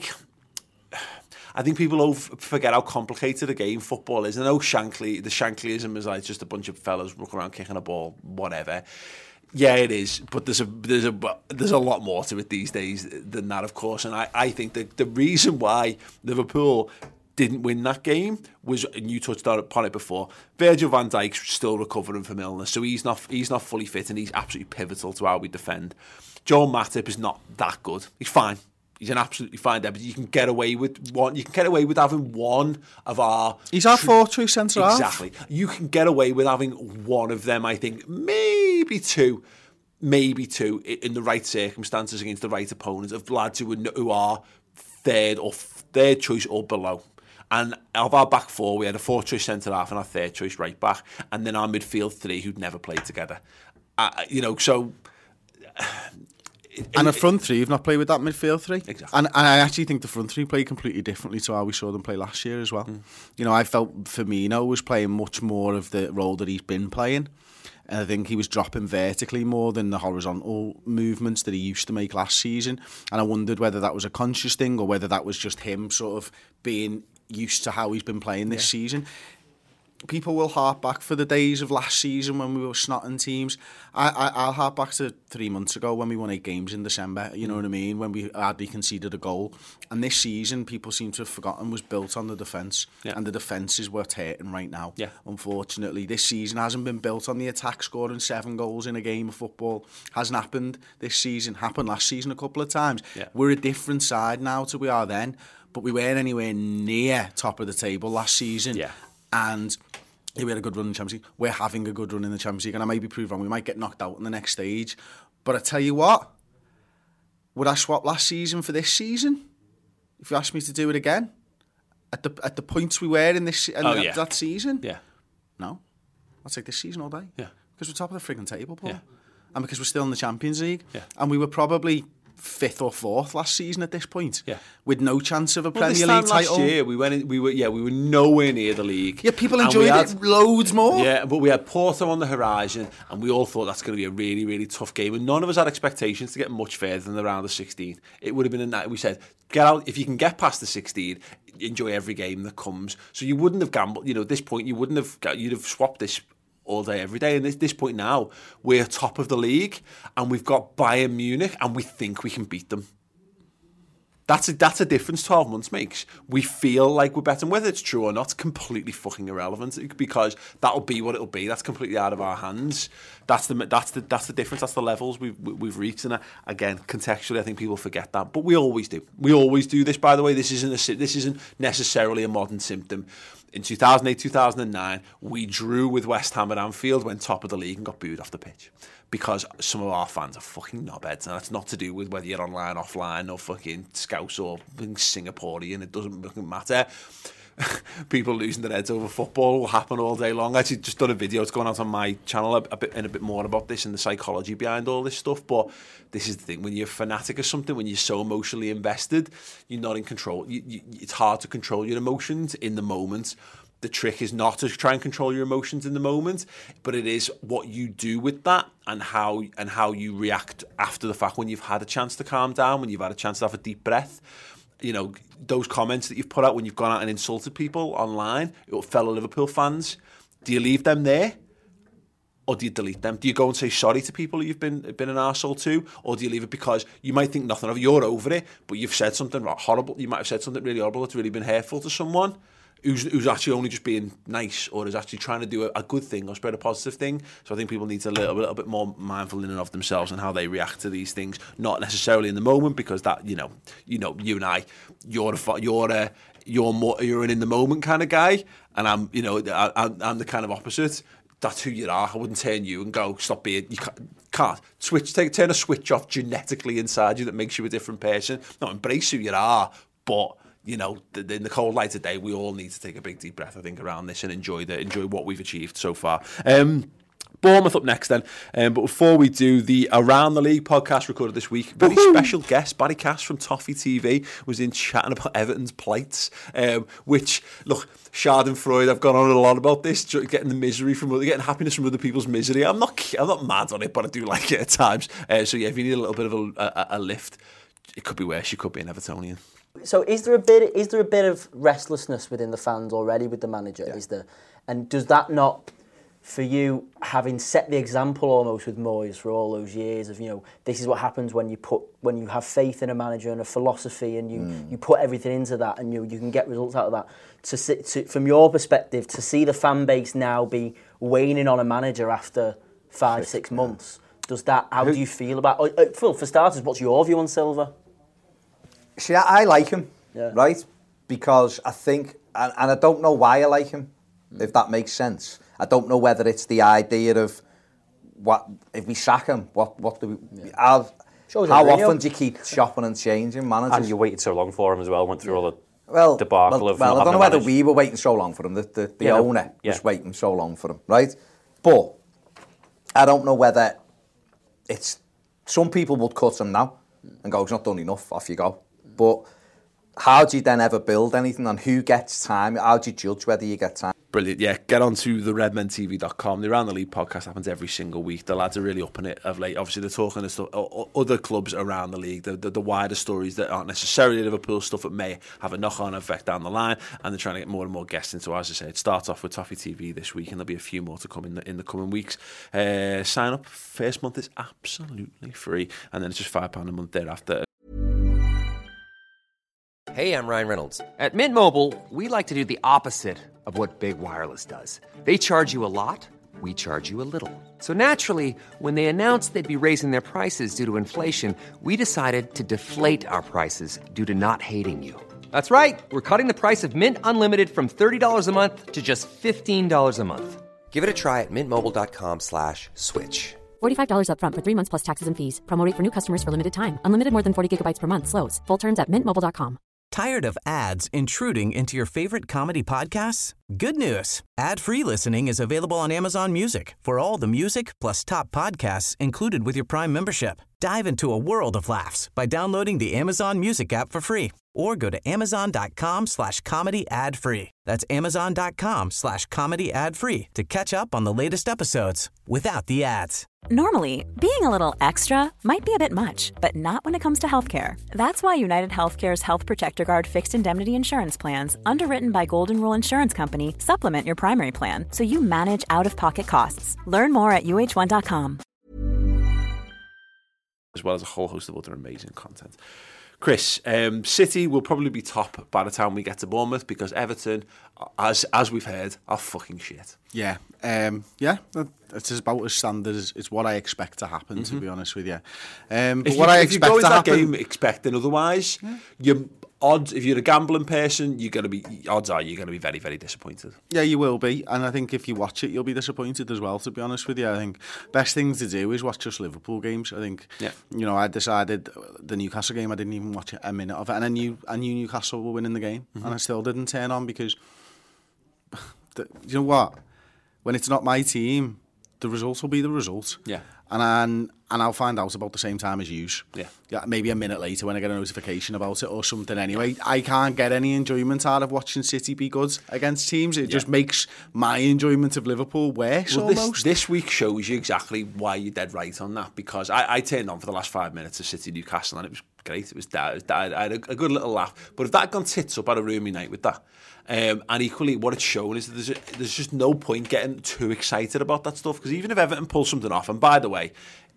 I think people forget how complicated a game football is. I know the Shanklyism is like just a bunch of fellas walking around kicking a ball, whatever. Yeah, it is, but there's a lot more to it these days than that, of course. And I think that the reason why Liverpool didn't win that game was, and you touched upon it before, Virgil van Dijk's still recovering from illness, so he's not fully fit, and he's absolutely pivotal to how we defend. Joel Matip is not that good. He's fine. He's an absolutely fine deputy. You can get away with one. You can get away with having one of our. He's our 4-2 centre half. Exactly. You can get away with having one of them. I think maybe two in the right circumstances against the right opponents of lads who are third choice or below. And of our back four, we had a 4-choice centre half and our 3rd choice right back, and then our midfield 3 who'd never played together. So. And a front 3, you've not played with that midfield 3. Exactly. And I actually think the front 3 played completely differently to how we saw them play last year as well. I felt Firmino was playing much more of the role that he's been playing. And I think he was dropping vertically more than the horizontal movements that he used to make last season. And I wondered whether that was a conscious thing or whether that was just him sort of being used to how he's been playing this season. People will hark back for the days of last season when we were snotting teams. I'll hark back to 3 months ago when we won 8 games in December, you know what I mean, when we hardly conceded a goal. And this season, people seem to have forgotten, was built on the defence. Yeah. And the defence is what's hurting right now. Yeah. Unfortunately, this season hasn't been built on the attack, scoring 7 goals in a game of football. Hasn't happened this season. Happened last season a couple of times. Yeah. We're a different side now to we are then, but we weren't anywhere near top of the table last season. Yeah. And we had a good run in the Champions League. We're having a good run in the Champions League, and I may be proved wrong. We might get knocked out in the next stage. But I tell you what, would I swap last season for this season? If you asked me to do it again, at the points we were in that season, no, I'll take this season all day. Yeah, because we're top of the frigging table, Paul, and because we're still in the Champions League, and we were probably 5th or 4th last season at this point, with no chance of a Premier League title. Last year we were nowhere near the league. Yeah, people enjoyed it loads more. Yeah, but we had Porto on the horizon, and we all thought that's going to be a really, really tough game. And none of us had expectations to get much further than the round of 16. It would have been a night. We said, get out if you can get past the 16. Enjoy every game that comes. So you wouldn't have gambled. At this point, you'd have swapped this all day, every day. And at this point now, we're top of the league and we've got Bayern Munich and we think we can beat them. That's a difference 12 months makes. We feel like we're better. And whether it's true or not, it's completely fucking irrelevant because that'll be what it'll be. That's completely out of our hands. That's the difference. That's the levels we've reached. And again, contextually, I think people forget that. But we always do. We always do this, by the way. This isn't necessarily a modern symptom. In 2008, 2009, we drew with West Ham at Anfield, went top of the league and got booed off the pitch. Because some of our fans are fucking knobheads, and that's not to do with whether you're online, offline, or fucking Scouse or Singaporean. It doesn't fucking matter. People losing their heads over football will happen all day long. I actually just done a video. It's going out on my channel a bit more about this and the psychology behind all this stuff. But this is the thing: when you're a fanatic of something, when you're so emotionally invested, you're not in control. It's hard to control your emotions in the moment. The trick is not to try and control your emotions in the moment, but it is what you do with that and how you react after the fact when you've had a chance to calm down, when you've had a chance to have a deep breath. Those comments that you've put out when you've gone out and insulted people online, fellow Liverpool fans, Do you leave them there? Or do you delete them? Do you go and say sorry to people you've been an arsehole to? Or do you leave it because you might think nothing of it, you're over it, but you've said something horrible, you might have said something really horrible that's really been hurtful to someone who's actually only just being nice or is actually trying to do a good thing or spread a positive thing. So I think people need to a little bit more mindful in and of themselves and how they react to these things, not necessarily in the moment, because that, you and I, you're an in the moment kind of guy, and I'm the kind of opposite. That's who you are. I wouldn't turn you and go, stop being, you can't turn a switch off genetically inside you that makes you a different person. No, embrace who you are, but in the cold light of day, we all need to take a big deep breath, I think, around this and enjoy what we've achieved so far. Bournemouth up next then, but before we do, the Around the League podcast recorded this week. Very special guest, Barry Cass from Toffee TV, was in chatting about Everton's plights, which, look, Schadenfreude, I've gone on a lot about this, getting happiness from other people's misery. I'm not mad on it, but I do like it at times. So yeah, if you need a little bit of a lift, it could be worse. You could be an Evertonian. So is there a bit of restlessness within the fans already with the manager? Yeah. Is there, and does that not, for you, having set the example almost with Moyes for all those years of, this is what happens when you have faith in a manager and a philosophy, and you put everything into that, and you can get results out of that. From your perspective, to see the fan base now be waning on a manager after 5-6 months, how do you feel about? For starters, what's your view on Silva? See, I like him, right? Because I think, and I don't know why I like him, if that makes sense. I don't know whether it's the idea of what if we sack him, what do we? How often do you keep shopping and changing managers? And you waited so long for him as well. Went through all the debacle of. Well, I don't know whether we were waiting so long for him. The owner was waiting so long for him, right? But I don't know whether it's. Some people would cut him now and go, "It's not done enough. Off you go." But how do you then ever build anything, and who gets time? How do you judge whether you get time? Brilliant, yeah. Get on to the redmentv.com. The Around the League podcast happens every single week. The lads are really upping it of late. Obviously, they're talking to stuff, other clubs around the league, the wider stories that aren't necessarily Liverpool stuff that may have a knock-on effect down the line, and they're trying to get more and more guests into. As I say, it starts off with Toffee TV this week, and there'll be a few more to come in the coming weeks. Sign up. First month is absolutely free, and then it's just £5 a month thereafter. Hey, I'm Ryan Reynolds. At Mint Mobile, we like to do the opposite of what Big Wireless does. They charge you a lot, we charge you a little. So naturally, when they announced they'd be raising their prices due to inflation, we decided to deflate our prices due to not hating you. That's right. We're cutting the price of Mint Unlimited from $30 a month to just $15 a month. Give it a try at mintmobile.com/switch. $45 up front for 3 months plus taxes and fees. Promo rate for new customers for limited time. Unlimited more than 40 gigabytes per month. Slows full terms at mintmobile.com. Tired of ads intruding into your favorite comedy podcasts? Good news. Ad-free listening is available on Amazon Music for all the music plus top podcasts included with your Prime membership. Dive into a world of laughs by downloading the Amazon Music app for free or go to amazon.com/comedy ad-free. That's amazon.com/comedy ad-free to catch up on the latest episodes without the ads. Normally, being a little extra might be a bit much, but not when it comes to healthcare. That's why United Healthcare's Health Protector Guard fixed indemnity insurance plans, underwritten by Golden Rule Insurance Company, supplement your primary plan so you manage out-of-pocket costs. Learn more at uh1.com. As well as a whole host of other amazing content. Chris, City will probably be top by the time we get to Bournemouth because Everton, as we've heard, are fucking shit. Yeah, it's about as standard as what I expect to happen, to be honest with you. But if you go into that game expecting otherwise, if you're a gambling person, odds are you're going to be very, very disappointed. Yeah, you will be, and I think if you watch it, you'll be disappointed as well, to be honest with you. I think best things to do is watch just Liverpool games. I think, I decided the Newcastle game, I didn't even watch a minute of it, and I knew Newcastle were winning the game, and I still didn't turn on because, you know what? When it's not my team, the results will be the results. Yeah. And and I'll find out about the same time as you. Yeah, maybe a minute later when I get a notification about it or something. Anyway, I can't get any enjoyment out of watching City be good against teams. It just makes my enjoyment of Liverpool worse almost. This week shows you exactly why you're dead right on that, because I turned on for the last 5 minutes of City Newcastle and it was great. It was I had a good little laugh. But if that had gone tits up, I had a roomy night with that. And equally, what it's shown is that there's just no point getting too excited about that stuff, because even if Everton pulls something off, and by the way,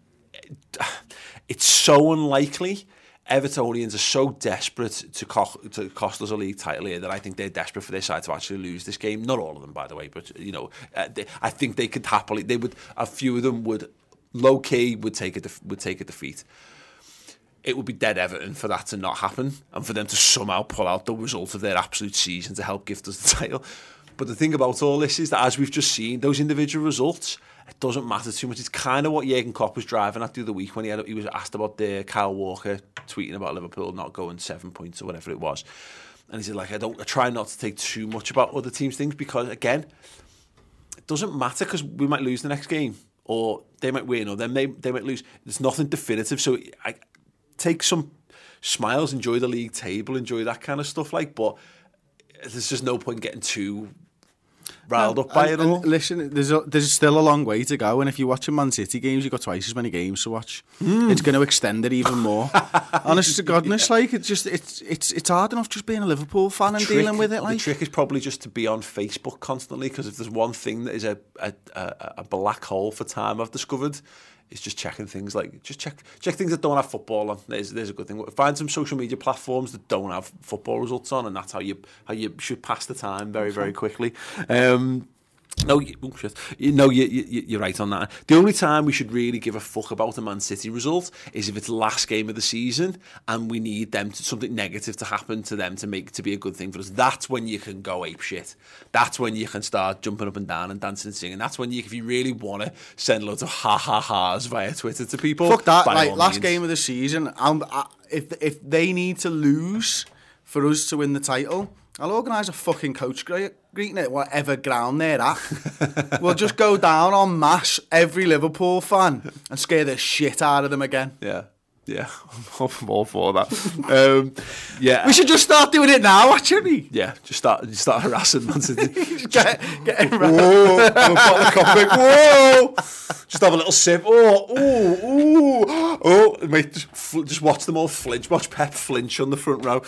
it's so unlikely. Evertonians are so desperate to cost us a league title here that I think they're desperate for their side to actually lose this game. Not all of them, by the way, but I think they could happily. A few of them would low key would take a defeat. It would be dead Everton for that to not happen and for them to somehow pull out the result of their absolute season to help gift us the title. But the thing about all this is that, as we've just seen, those individual results, it doesn't matter too much. It's kind of what Jurgen Klopp was driving at the other week when he was asked about the Kyle Walker tweeting about Liverpool not going 7 points or whatever it was. And he said, like, I try not to take too much about other teams' things, because, again, it doesn't matter, because we might lose the next game, or they might win, or then they might lose. There's nothing definitive. So I take some smiles, enjoy the league table, enjoy that kind of stuff, but there's just no point getting too riled up by it all. Listen, there's still a long way to go, and if you're watching Man City games, you've got twice as many games to watch. It's going to extend it even more. Honest to goodness, it's hard enough just being a Liverpool fan and dealing with it. The trick is probably just to be on Facebook constantly, because if there's one thing that is a black hole for time I've discovered, it's just checking things check things that don't have football on. There's a good thing. Find some social media platforms that don't have football results on, and that's how you should pass the time very, very quickly. You're right on that. The only time we should really give a fuck about a Man City result is if it's the last game of the season and we need something negative to happen to them to be a good thing for us. That's when you can go ape shit. That's when you can start jumping up and down and dancing and singing. That's when if you really want to send loads of ha-ha-has via Twitter to people. Fuck that. Last game of the season, if they need to lose for us to win the title, I'll organise a fucking coach greeting at whatever ground they're at. We'll just go down en masse, every Liverpool fan, and scare the shit out of them again. Yeah, I'm all for that. We should just start doing it now, actually. Yeah, just start harassing Man City. Get whoa, whoa! Just have a little sip. Oh, mate, just watch them all flinch. Watch Pep flinch on the front row.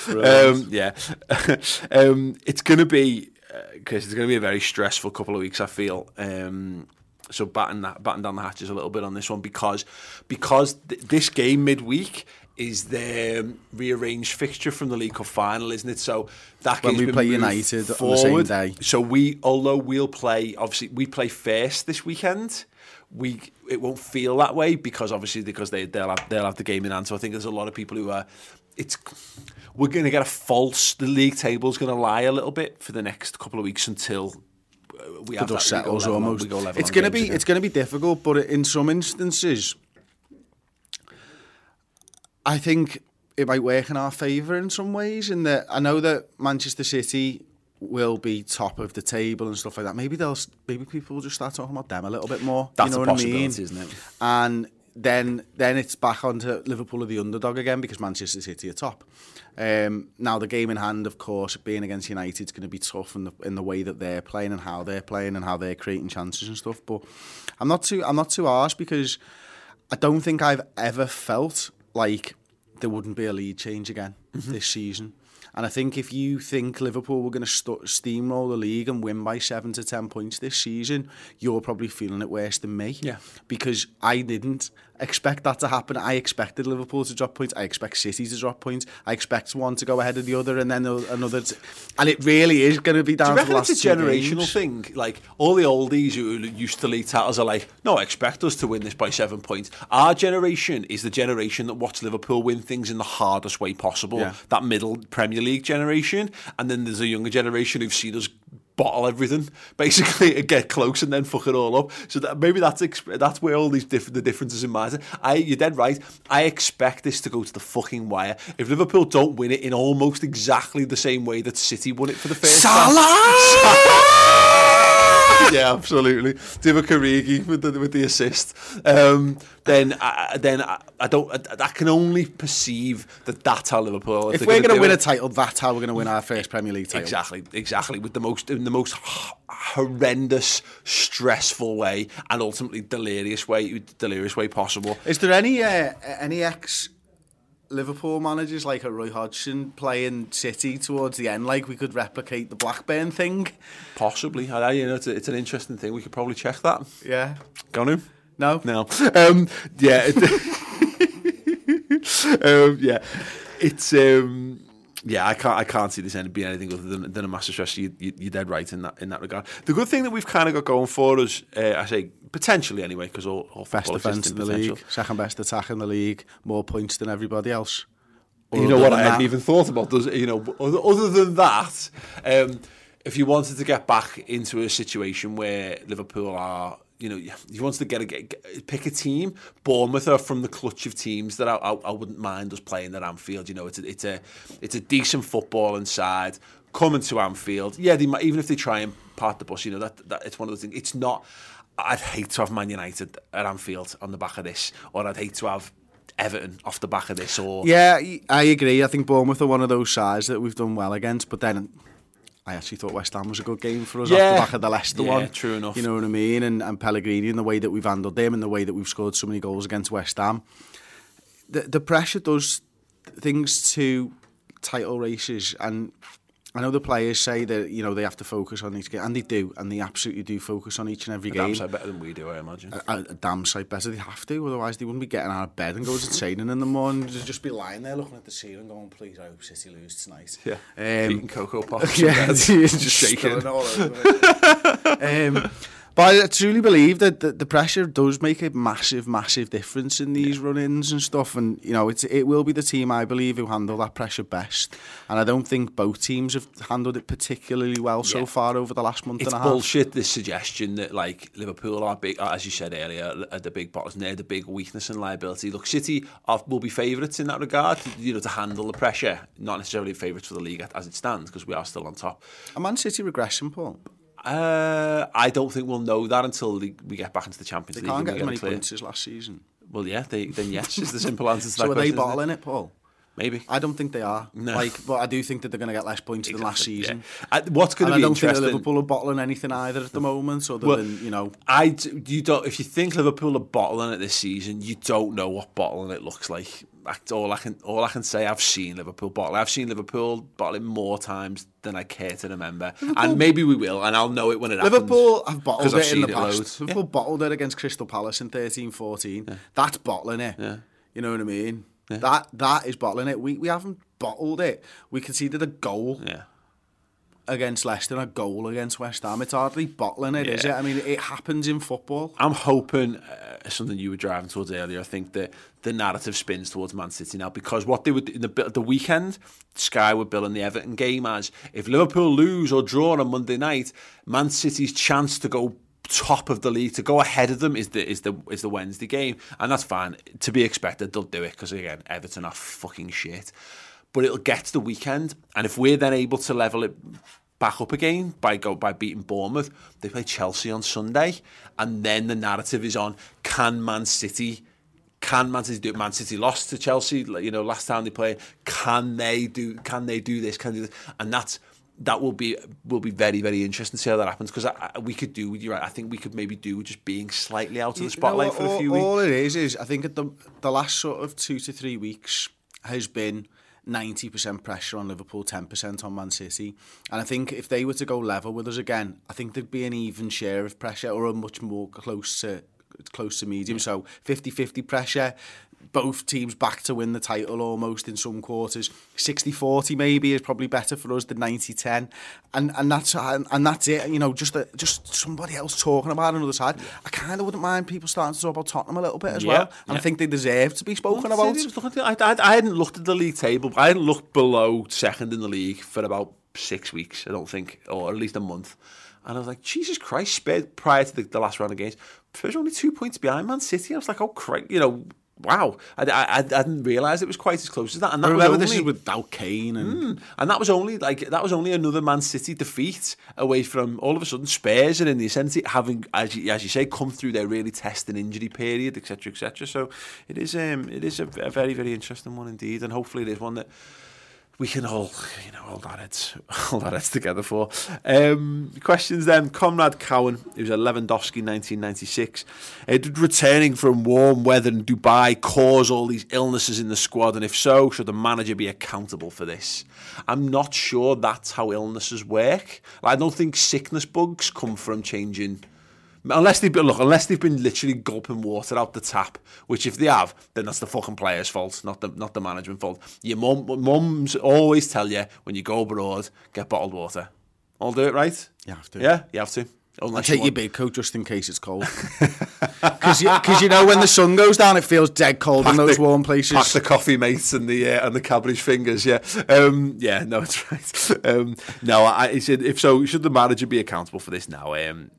It's going to be, Chris, it's going to be a very stressful couple of weeks, I feel. So batten down the hatches a little bit on this one, because this game midweek is the rearranged fixture from the League Cup final, isn't it? So that when we play United forward, on the same day. So although we'll play, obviously we play first this weekend. It won't feel that way because they'll have the game in hand. So I think there's a lot of people who are. We're going to get the league table's going to lie a little bit for the next couple of weeks until. It just settles almost. It's going to be difficult, but in some instances, I think it might work in our favour in some ways. In that, I know that Manchester City will be top of the table and stuff like that. Maybe people will just start talking about them a little bit more. That's a possibility, isn't it? And then it's back onto Liverpool are the underdog again because Manchester City are top. Now the game in hand, of course, being against United is going to be tough in the way that they're playing and how they're playing and how they're creating chances and stuff. But I'm not too harsh because I don't think I've ever felt like there wouldn't be a lead change again this season. And I think if you think Liverpool were going to steamroll the league and win by 7 to 10 points this season, you're probably feeling it worse than me. Yeah. Because I didn't expect that to happen. I expected Liverpool to drop points. I expect City to drop points. I expect one to go ahead of the other and then another. And it really is going to be down to the last 2 games. Do you reckon it's a generational thing? Like, all the oldies who used to lead titles are like, no, I expect us to win this by 7 points. Our generation is the generation that watched Liverpool win things in the hardest way possible. Yeah. That middle Premier League generation. And then there's a younger generation who've seen us bottle everything, basically, and get close and then fuck it all up. So maybe that's where all these the differences in mind. You're dead right. I expect this to go to the fucking wire. If Liverpool don't win it in almost exactly the same way that City won it for the first time. Salah! Yeah, absolutely. Divock Origi with the assist. Then I don't. I can only perceive that that's how Liverpool. If we're going to win a title, that's how we're going to win our first Premier League title. Exactly. With in the most horrendous, stressful way, and ultimately delirious way possible. Is there any ex Liverpool managers like a Roy Hodgson playing City towards the end, like we could replicate the Blackburn thing? Possibly. It's an interesting thing. We could probably check that. Yeah. Gone? No. Yeah. Yeah. It's yeah. I can't see this being anything other than a massive stress. You're dead right in that regard. The good thing that we've kind of got going for us, I say potentially anyway, because all best defence in the league, second best attack in the league, more points than everybody else. You know what? I hadn't even thought about. Other than that, if you wanted to get back into a situation where Liverpool are, you wanted to pick a team, Bournemouth are from the clutch of teams that I wouldn't mind us playing at Anfield. It's a decent footballing side coming to Anfield. Yeah, they might, even if they try and part the bus, that it's one of those things. It's not. I'd hate to have Man United at Anfield on the back of this, or I'd hate to have Everton off the back of this. Or yeah, I agree. I think Bournemouth are one of those sides that we've done well against, but then I actually thought West Ham was a good game for us off the back of the Leicester one. Yeah, true enough. You know what I mean? And Pellegrini and the way that we've handled them and the way that we've scored so many goals against West Ham. The pressure does things to title races, and I know the players say that they have to focus on each game, and they do, and they absolutely do focus on each and every game. Damn sight better than we do, I imagine. A damn sight better. They have to, otherwise they wouldn't be getting out of bed and going to training in the morning. They'd just be lying there looking at the ceiling, going, "Please, I hope City lose tonight." Yeah, eating Cocoa Pops. Yeah, just shaking all over it. But I truly believe that the pressure does make a massive, massive difference in these run-ins and stuff. And, it will be the team, I believe, who handle that pressure best. And I don't think both teams have handled it particularly well so far over the last month and a half. It's bullshit, this suggestion that, Liverpool are big, as you said earlier, are the big bottlers, and they're the big weakness and liability. Look, City will be favourites in that regard, to handle the pressure. Not necessarily favourites for the league as it stands, because we are still on top. Are Man City regressing, Paul? I don't think we'll know that until we get back into the Champions League. They can't get as many points as last season. Well, yeah, then yes is the simple answer to that question. So are they bottling it, Paul? Maybe. I don't think they are. No. But I do think that they're going to get less points than last season. Yeah. What's going to be interesting? I don't think that Liverpool are bottling anything either at the moment, other than, you don't. If you think Liverpool are bottling it this season, you don't know what bottling it looks like. That's all I can say. I've seen Liverpool bottle. I've seen Liverpool bottling more times than I care to remember, and maybe we will, and I'll know it when it happens. Liverpool have bottled it in the past. Liverpool bottled it against Crystal Palace in 13-14. Yeah. That's bottling it. Yeah. You know what I mean? Yeah. That is bottling it. We haven't bottled it. We conceded a goal against Leicester and a goal against West Ham. It's hardly bottling it, is it? I mean, it happens in football. I'm hoping something you were driving towards earlier. I think that the narrative spins towards Man City now, because what they would in the weekend, Sky were billing the Everton game as if Liverpool lose or draw on Monday night, Man City's chance to go top of the league, to go ahead of them, is the Wednesday game, and that's fine, to be expected. They'll do it because again, Everton are fucking shit. But it'll get to the weekend, and if we're then able to level it back up again by beating Bournemouth, they play Chelsea on Sunday, and then the narrative is on: Can Man City do it? Man City lost to Chelsea, last time they played. Can they do this? And that will be very, very interesting to see how that happens, because we could do, you're right, I think we could maybe do just being slightly out of the spotlight for a few weeks. All it is I think at the last sort of 2 to 3 weeks has been 90% pressure on Liverpool, 10% on Man City. And I think if they were to go level with us again, I think there'd be an even share of pressure, or a much more close to medium. So 50-50 pressure, both teams back to win the title almost in some quarters. 60-40 maybe is probably better for us than 90-10. And that's it. Just somebody else talking about another side. I kind of wouldn't mind people starting to talk about Tottenham a little bit as well. And I think they deserve to be spoken about. I hadn't looked at the league table. I hadn't looked below second in the league for about 6 weeks, I don't think, or at least a month. And I was like, Jesus Christ, Spurs, prior to the last round of games, Spurs were only 2 points behind Man City. I was like, oh, Christ, wow, I didn't realise it was quite as close as that. And that I remember was this is without Kane, and that was only another Man City defeat away from all of a sudden Spurs are in the ascendant, having, as you say, come through their really testing injury period, etc., etc. So it is a very, very interesting one indeed, and hopefully it is one that we can all, hold our heads together for. Questions then. Conrad Cowan, who's at Lewandowski 1996. Did returning from warm weather in Dubai cause all these illnesses in the squad? And if so, should the manager be accountable for this? I'm not sure that's how illnesses work. I don't think sickness bugs come from changing... Unless they've been literally gulping water out the tap, which if they have, then that's the fucking player's fault, not the management fault. Your mums always tell you when you go abroad, get bottled water. I'll do it right. You have to. Yeah, you have to. I'll take your big coat just in case it's cold. Because when the sun goes down, it feels dead cold in those warm places. Pack the coffee mates and the Cadbury's fingers. Yeah, no, it's right. He said, if so, should the manager be accountable for this now?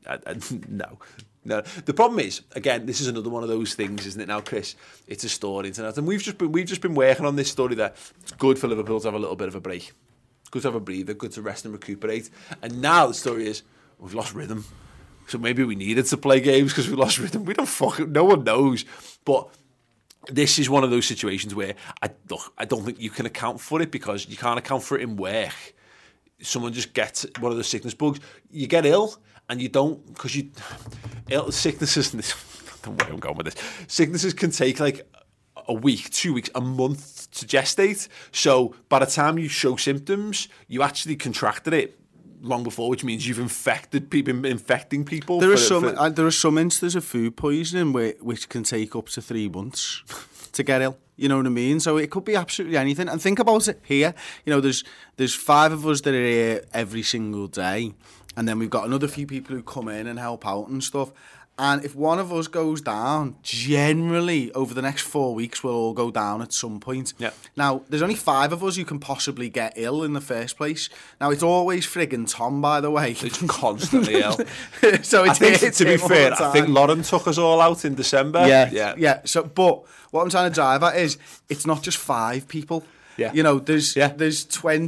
No. The problem is, again, this is another one of those things, isn't it? Now, Chris, it's a story, internet, and we've just been working on this story that it's good for Liverpool to have a little bit of a break, good to have a breather, good to rest and recuperate, and now the story is, we've lost rhythm. So maybe we needed to play games because we lost rhythm. We don't fucking... No one knows. But this is one of those situations where I don't think you can account for it because you can't account for it in work. Someone just gets one of the sickness bugs. You get ill and you don't... Because sicknesses... This, the way I'm going with this. Sicknesses can take like a week, 2 weeks, a month to gestate. So by the time you show symptoms, you actually contracted it long before, which means you've infecting people. There are some instances of food poisoning which can take up to 3 months to get ill. You know what I mean? So it could be absolutely anything. And think about it here. There's 5 of us that are here every single day, and then we've got another few people who come in and help out and stuff. And if one of us goes down, generally over the next 4 weeks, we'll all go down at some point. Yeah. Now, there's only 5 of us who can possibly get ill in the first place. Now, it's always friggin' Tom, by the way. He's constantly ill. So to be fair, I think Lauren took us all out in December. Yeah. So, but what I'm trying to drive at is, it's not just 5 people. Yeah. There's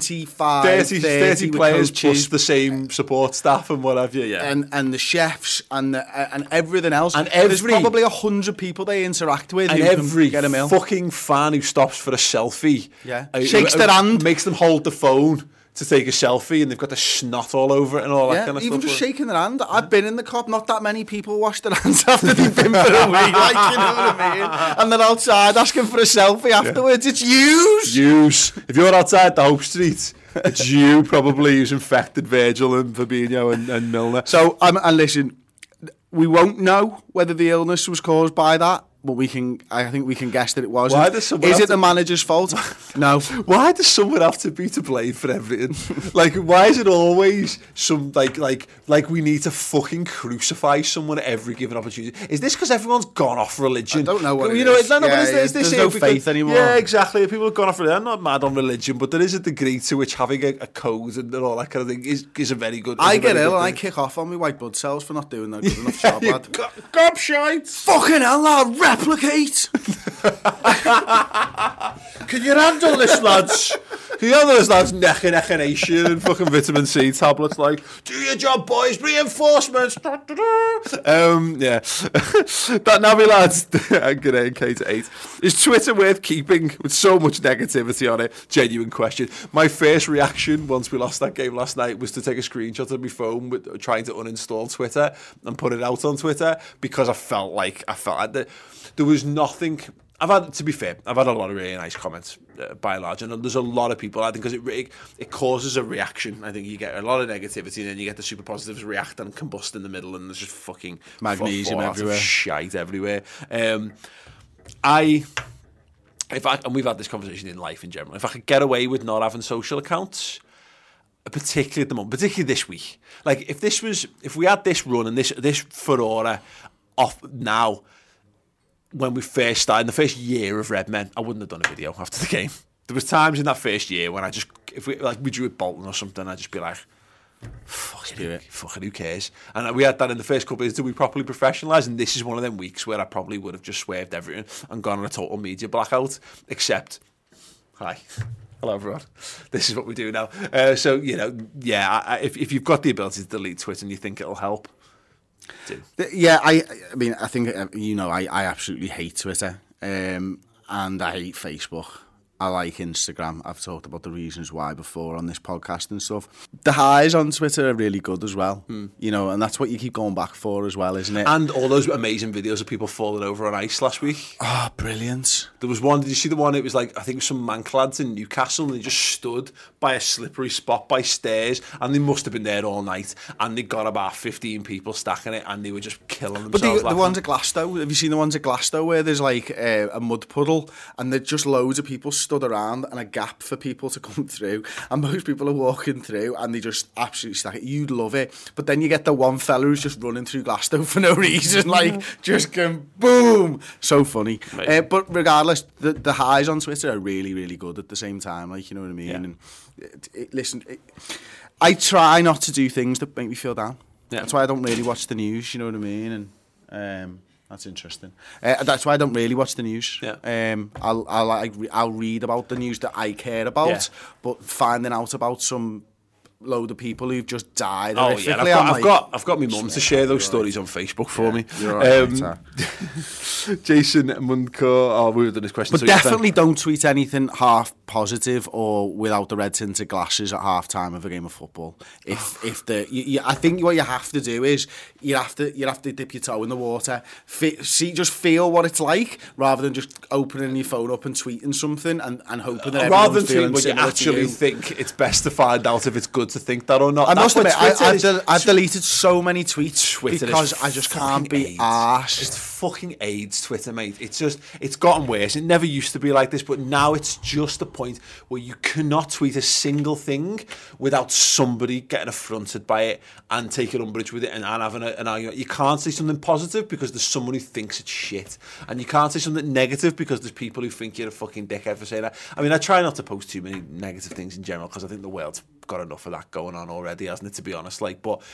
25, 30 players plus the same support staff and what have you. Yeah. And the chefs and everything else. And there's probably 100 people they interact with. And every fucking fan who stops for a selfie, shakes their hand, makes them hold the phone to take a selfie, and they've got the snot all over it and all that kind of stuff. Even just shaking their hand. I've been in the Kop, not that many people wash their hands after they've been for a week, like, you know what I mean? And they're outside asking for a selfie afterwards. It's yous. If you're outside the Hope Street, it's you probably who's infected Virgil and Fabinho and Milner. So, and listen, we won't know whether the illness was caused by that. But I think we can guess that it wasn't. Is it the manager's fault? No. Why does someone have to be to blame for everything? Like, why is it always some like we need to fucking crucify someone at every given opportunity? Is this because everyone's gone off religion? I don't know what it is. There's no faith anymore. Yeah, exactly. People have gone off religion. I'm not mad on religion, but there is a degree to which having a code and all that kind of thing is a very good. I get ill and I kick off on my white blood cells for not doing that good enough job, lad. Gobshite! Fucking hell, lad. Replicate. Can you handle this, lads? Can you handle this, lads? Neck and echinacea and fucking vitamin C tablets. Like, do your job, boys. Reinforcements. Yeah. That Navi, lads. Good day, K to 8. Is Twitter worth keeping with so much negativity on it? Genuine question. My first reaction once we lost that game last night was to take a screenshot of my phone with trying to uninstall Twitter and put it out on Twitter because I felt like there was nothing. To be fair, I've had a lot of really nice comments by and large, and there's a lot of people, I think, because it causes a reaction. I think you get a lot of negativity, and then you get the super positives react and combust in the middle, and there's just fucking magnesium everywhere, shite everywhere. And we've had this conversation in life in general. If I could get away with not having social accounts, particularly at the moment, particularly this week, like if we had this run and this furore off now. When we first started, in the first year of Redmen, I wouldn't have done a video after the game. There was times in that first year when if we drew at Bolton or something, I'd just be like, fuck Fucking who cares? And we had that in the first couple of years. Did we properly professionalise? And this is one of them weeks where I probably would have just swerved everything and gone on a total media blackout. Except, hi. Hello, everyone. This is what we do now. So, if you've got the ability to delete Twitter and you think it'll help, do. Yeah, I mean, I think, I absolutely hate Twitter. And I hate Facebook. I like Instagram. I've talked about the reasons why before on this podcast and stuff. The highs on Twitter are really good as well, and that's what you keep going back for as well, isn't it? And all those amazing videos of people falling over on ice last week. Oh, brilliant. There was one, did you see the one? It was like, I think some manclads in Newcastle, and they just stood by a slippery spot by stairs, and they must have been there all night, and they got about 15 people stacking it, and they were just killing themselves. But the ones at Glasgow, have you seen the ones at Glasgow where there's like a mud puddle, and there's just loads of people stood around and a gap for people to come through, and most people are walking through and they just absolutely stack it. You'd love it, but then you get the one fella who's just running through Glasgow for no reason, like just going boom. So funny. But regardless, the highs on Twitter are really, really good at the same time, like, you know what I mean? And I try not to do things that make me feel down. That's why I don't really watch the news, you know what I mean? And that's interesting. That's why I don't really watch the news. I'll read about the news that I care about, but finding out about some load of people who've just died horrifically. I've got my mum to share those stories on Facebook for me. You're right, Jason Munko, we've done this question. But so definitely don't tweet anything half positive or without the red tinted glasses at half time of a game of football. I think what you have to do is you have to dip your toe in the water, just feel what it's like, rather than just opening your phone up and tweeting something and hoping that rather than feeling what you actually think, it's best to find out if it's good to think that or not. I must admit, I've deleted so many tweets because I just can't be arsed. It's fucking AIDS, Twitter, mate. It's gotten worse. It never used to be like this, but now it's just a point where you cannot tweet a single thing without somebody getting affronted by it and taking umbrage with it and having an argument. You can't say something positive because there's someone who thinks it's shit, and you can't say something negative because there's people who think you're a fucking dickhead for saying that. I mean, I try not to post too many negative things in general because I think the world's got enough of that going on already, hasn't it, to be honest? Like, but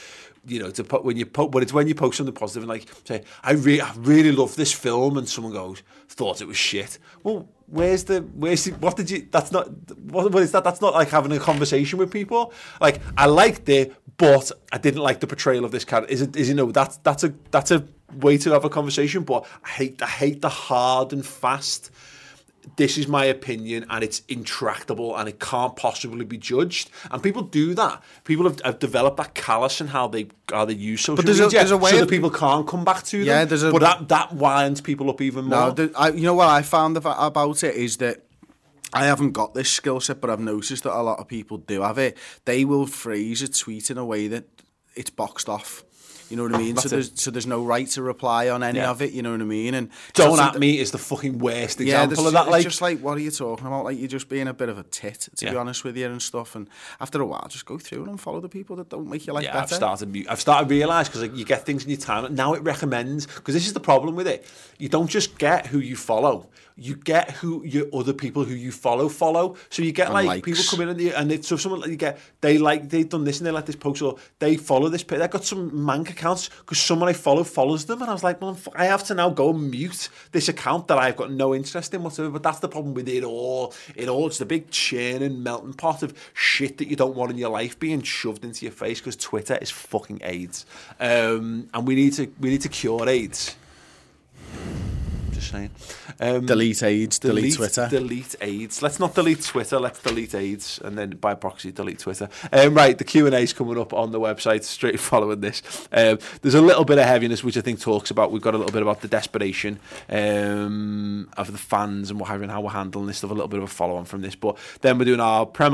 when you post something positive and like say, I really love this film, and someone goes, thought it was shit. Well, where's the what did you? That's not what is that? That's not like having a conversation with people. Like, I liked it, but I didn't like the portrayal of this character. That's a way to have a conversation. But I hate the hard and fast. This is my opinion, and it's intractable, and it can't possibly be judged. And people do that. People have developed that callous in how they use social media, there's a way so that people can't come back to them. But that winds people up even more. You know what I found about it is that I haven't got this skill set, but I've noticed that a lot of people do have it. They will phrase a tweet in a way that it's boxed off. You know what I mean? So there's no right to reply on any of it. You know what I mean? And don't at me is the fucking worst example of that. It's just like, what are you talking about? Like, you're just being a bit of a tit, to be honest with you, and stuff. And after a while, just go through and unfollow the people that don't make your life better. I've started to realise, because you get things in your time. Now it recommends, because this is the problem with it. You don't just get who you follow. You get who your other people who you follow. So you get like people come in and so someone like you get they've done this and they like this post, or they follow this. They've got some mank accounts because someone I follow follows them, and I was like, well, I have to now go and mute this account that I've got no interest in whatsoever. But that's the problem with it all. It's the big churning, melting pot of shit that you don't want in your life being shoved into your face, because Twitter is fucking AIDS, and we need to cure AIDS. Just saying. Delete AIDS, delete Twitter. Delete AIDS. Let's not delete Twitter, let's delete AIDS, and then by proxy delete Twitter. Right, the Q&A is coming up on the website straight following this. There's a little bit of heaviness, which I think talks about, we've got a little bit about the desperation of the fans and what have you, and how we're handling this stuff, a little bit of a follow-on from this. But then we're doing our Premier.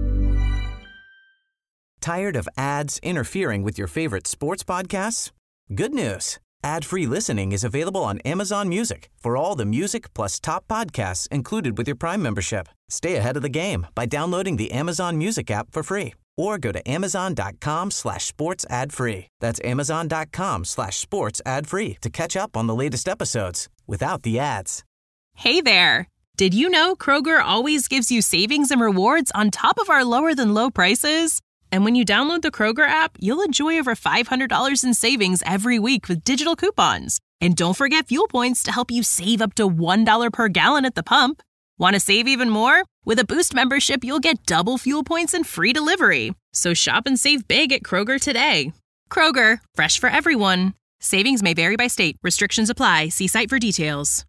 Tired of ads interfering with your favorite sports podcasts? Good news. Ad-free listening is available on Amazon Music for all the music plus top podcasts included with your Prime membership. Stay ahead of the game by downloading the Amazon Music app for free, or go to amazon.com/sports ad free. That's amazon.com/sports ad free to catch up on the latest episodes without the ads. Hey there. Did you know Kroger always gives you savings and rewards on top of our lower than low prices? And when you download the Kroger app, you'll enjoy over $500 in savings every week with digital coupons. And don't forget fuel points to help you save up to $1 per gallon at the pump. Want to save even more? With a Boost membership, you'll get double fuel points and free delivery. So shop and save big at Kroger today. Kroger, fresh for everyone. Savings may vary by state. Restrictions apply. See site for details.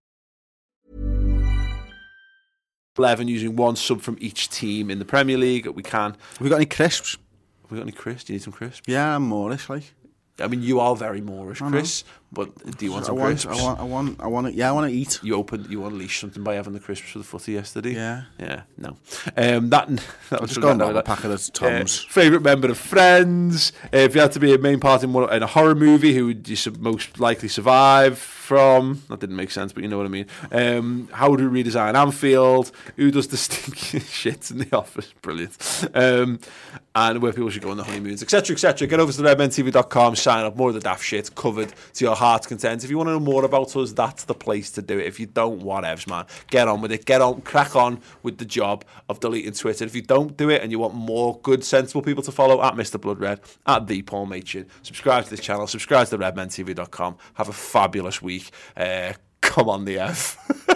11 using one sub from each team in the Premier League. We can. Have we got any crisps? Have we got any crisps? Do you need some crisps? Yeah, I'm Moorish, like. I mean, you are very Moorish, Chris. But do you want some crisps? I want to eat. You unleashed something by having the crisps for the footy yesterday. Yeah. No. That was just going down a packet of Toms. Favourite member of Friends. If you had to be a main part in a horror movie, who would you most likely survive from? That didn't make sense, but you know what I mean. How would we redesign Anfield? Who does the stinky shit in the office? Brilliant. And where people should go on the honeymoons, etc., etc. Get over to redmentv.com, sign up. More of the daft shit covered to your heart's content. If you want to know more about us, that's the place to do it. If you don't, whatevs, man. Get on with it. Crack on with the job of deleting Twitter. If you don't do it and you want more good, sensible people to follow, at Mr. Bloodred, at the Paul Machin. Subscribe to this channel. Subscribe to redmentv.com. Have a fabulous week. Come on, the F.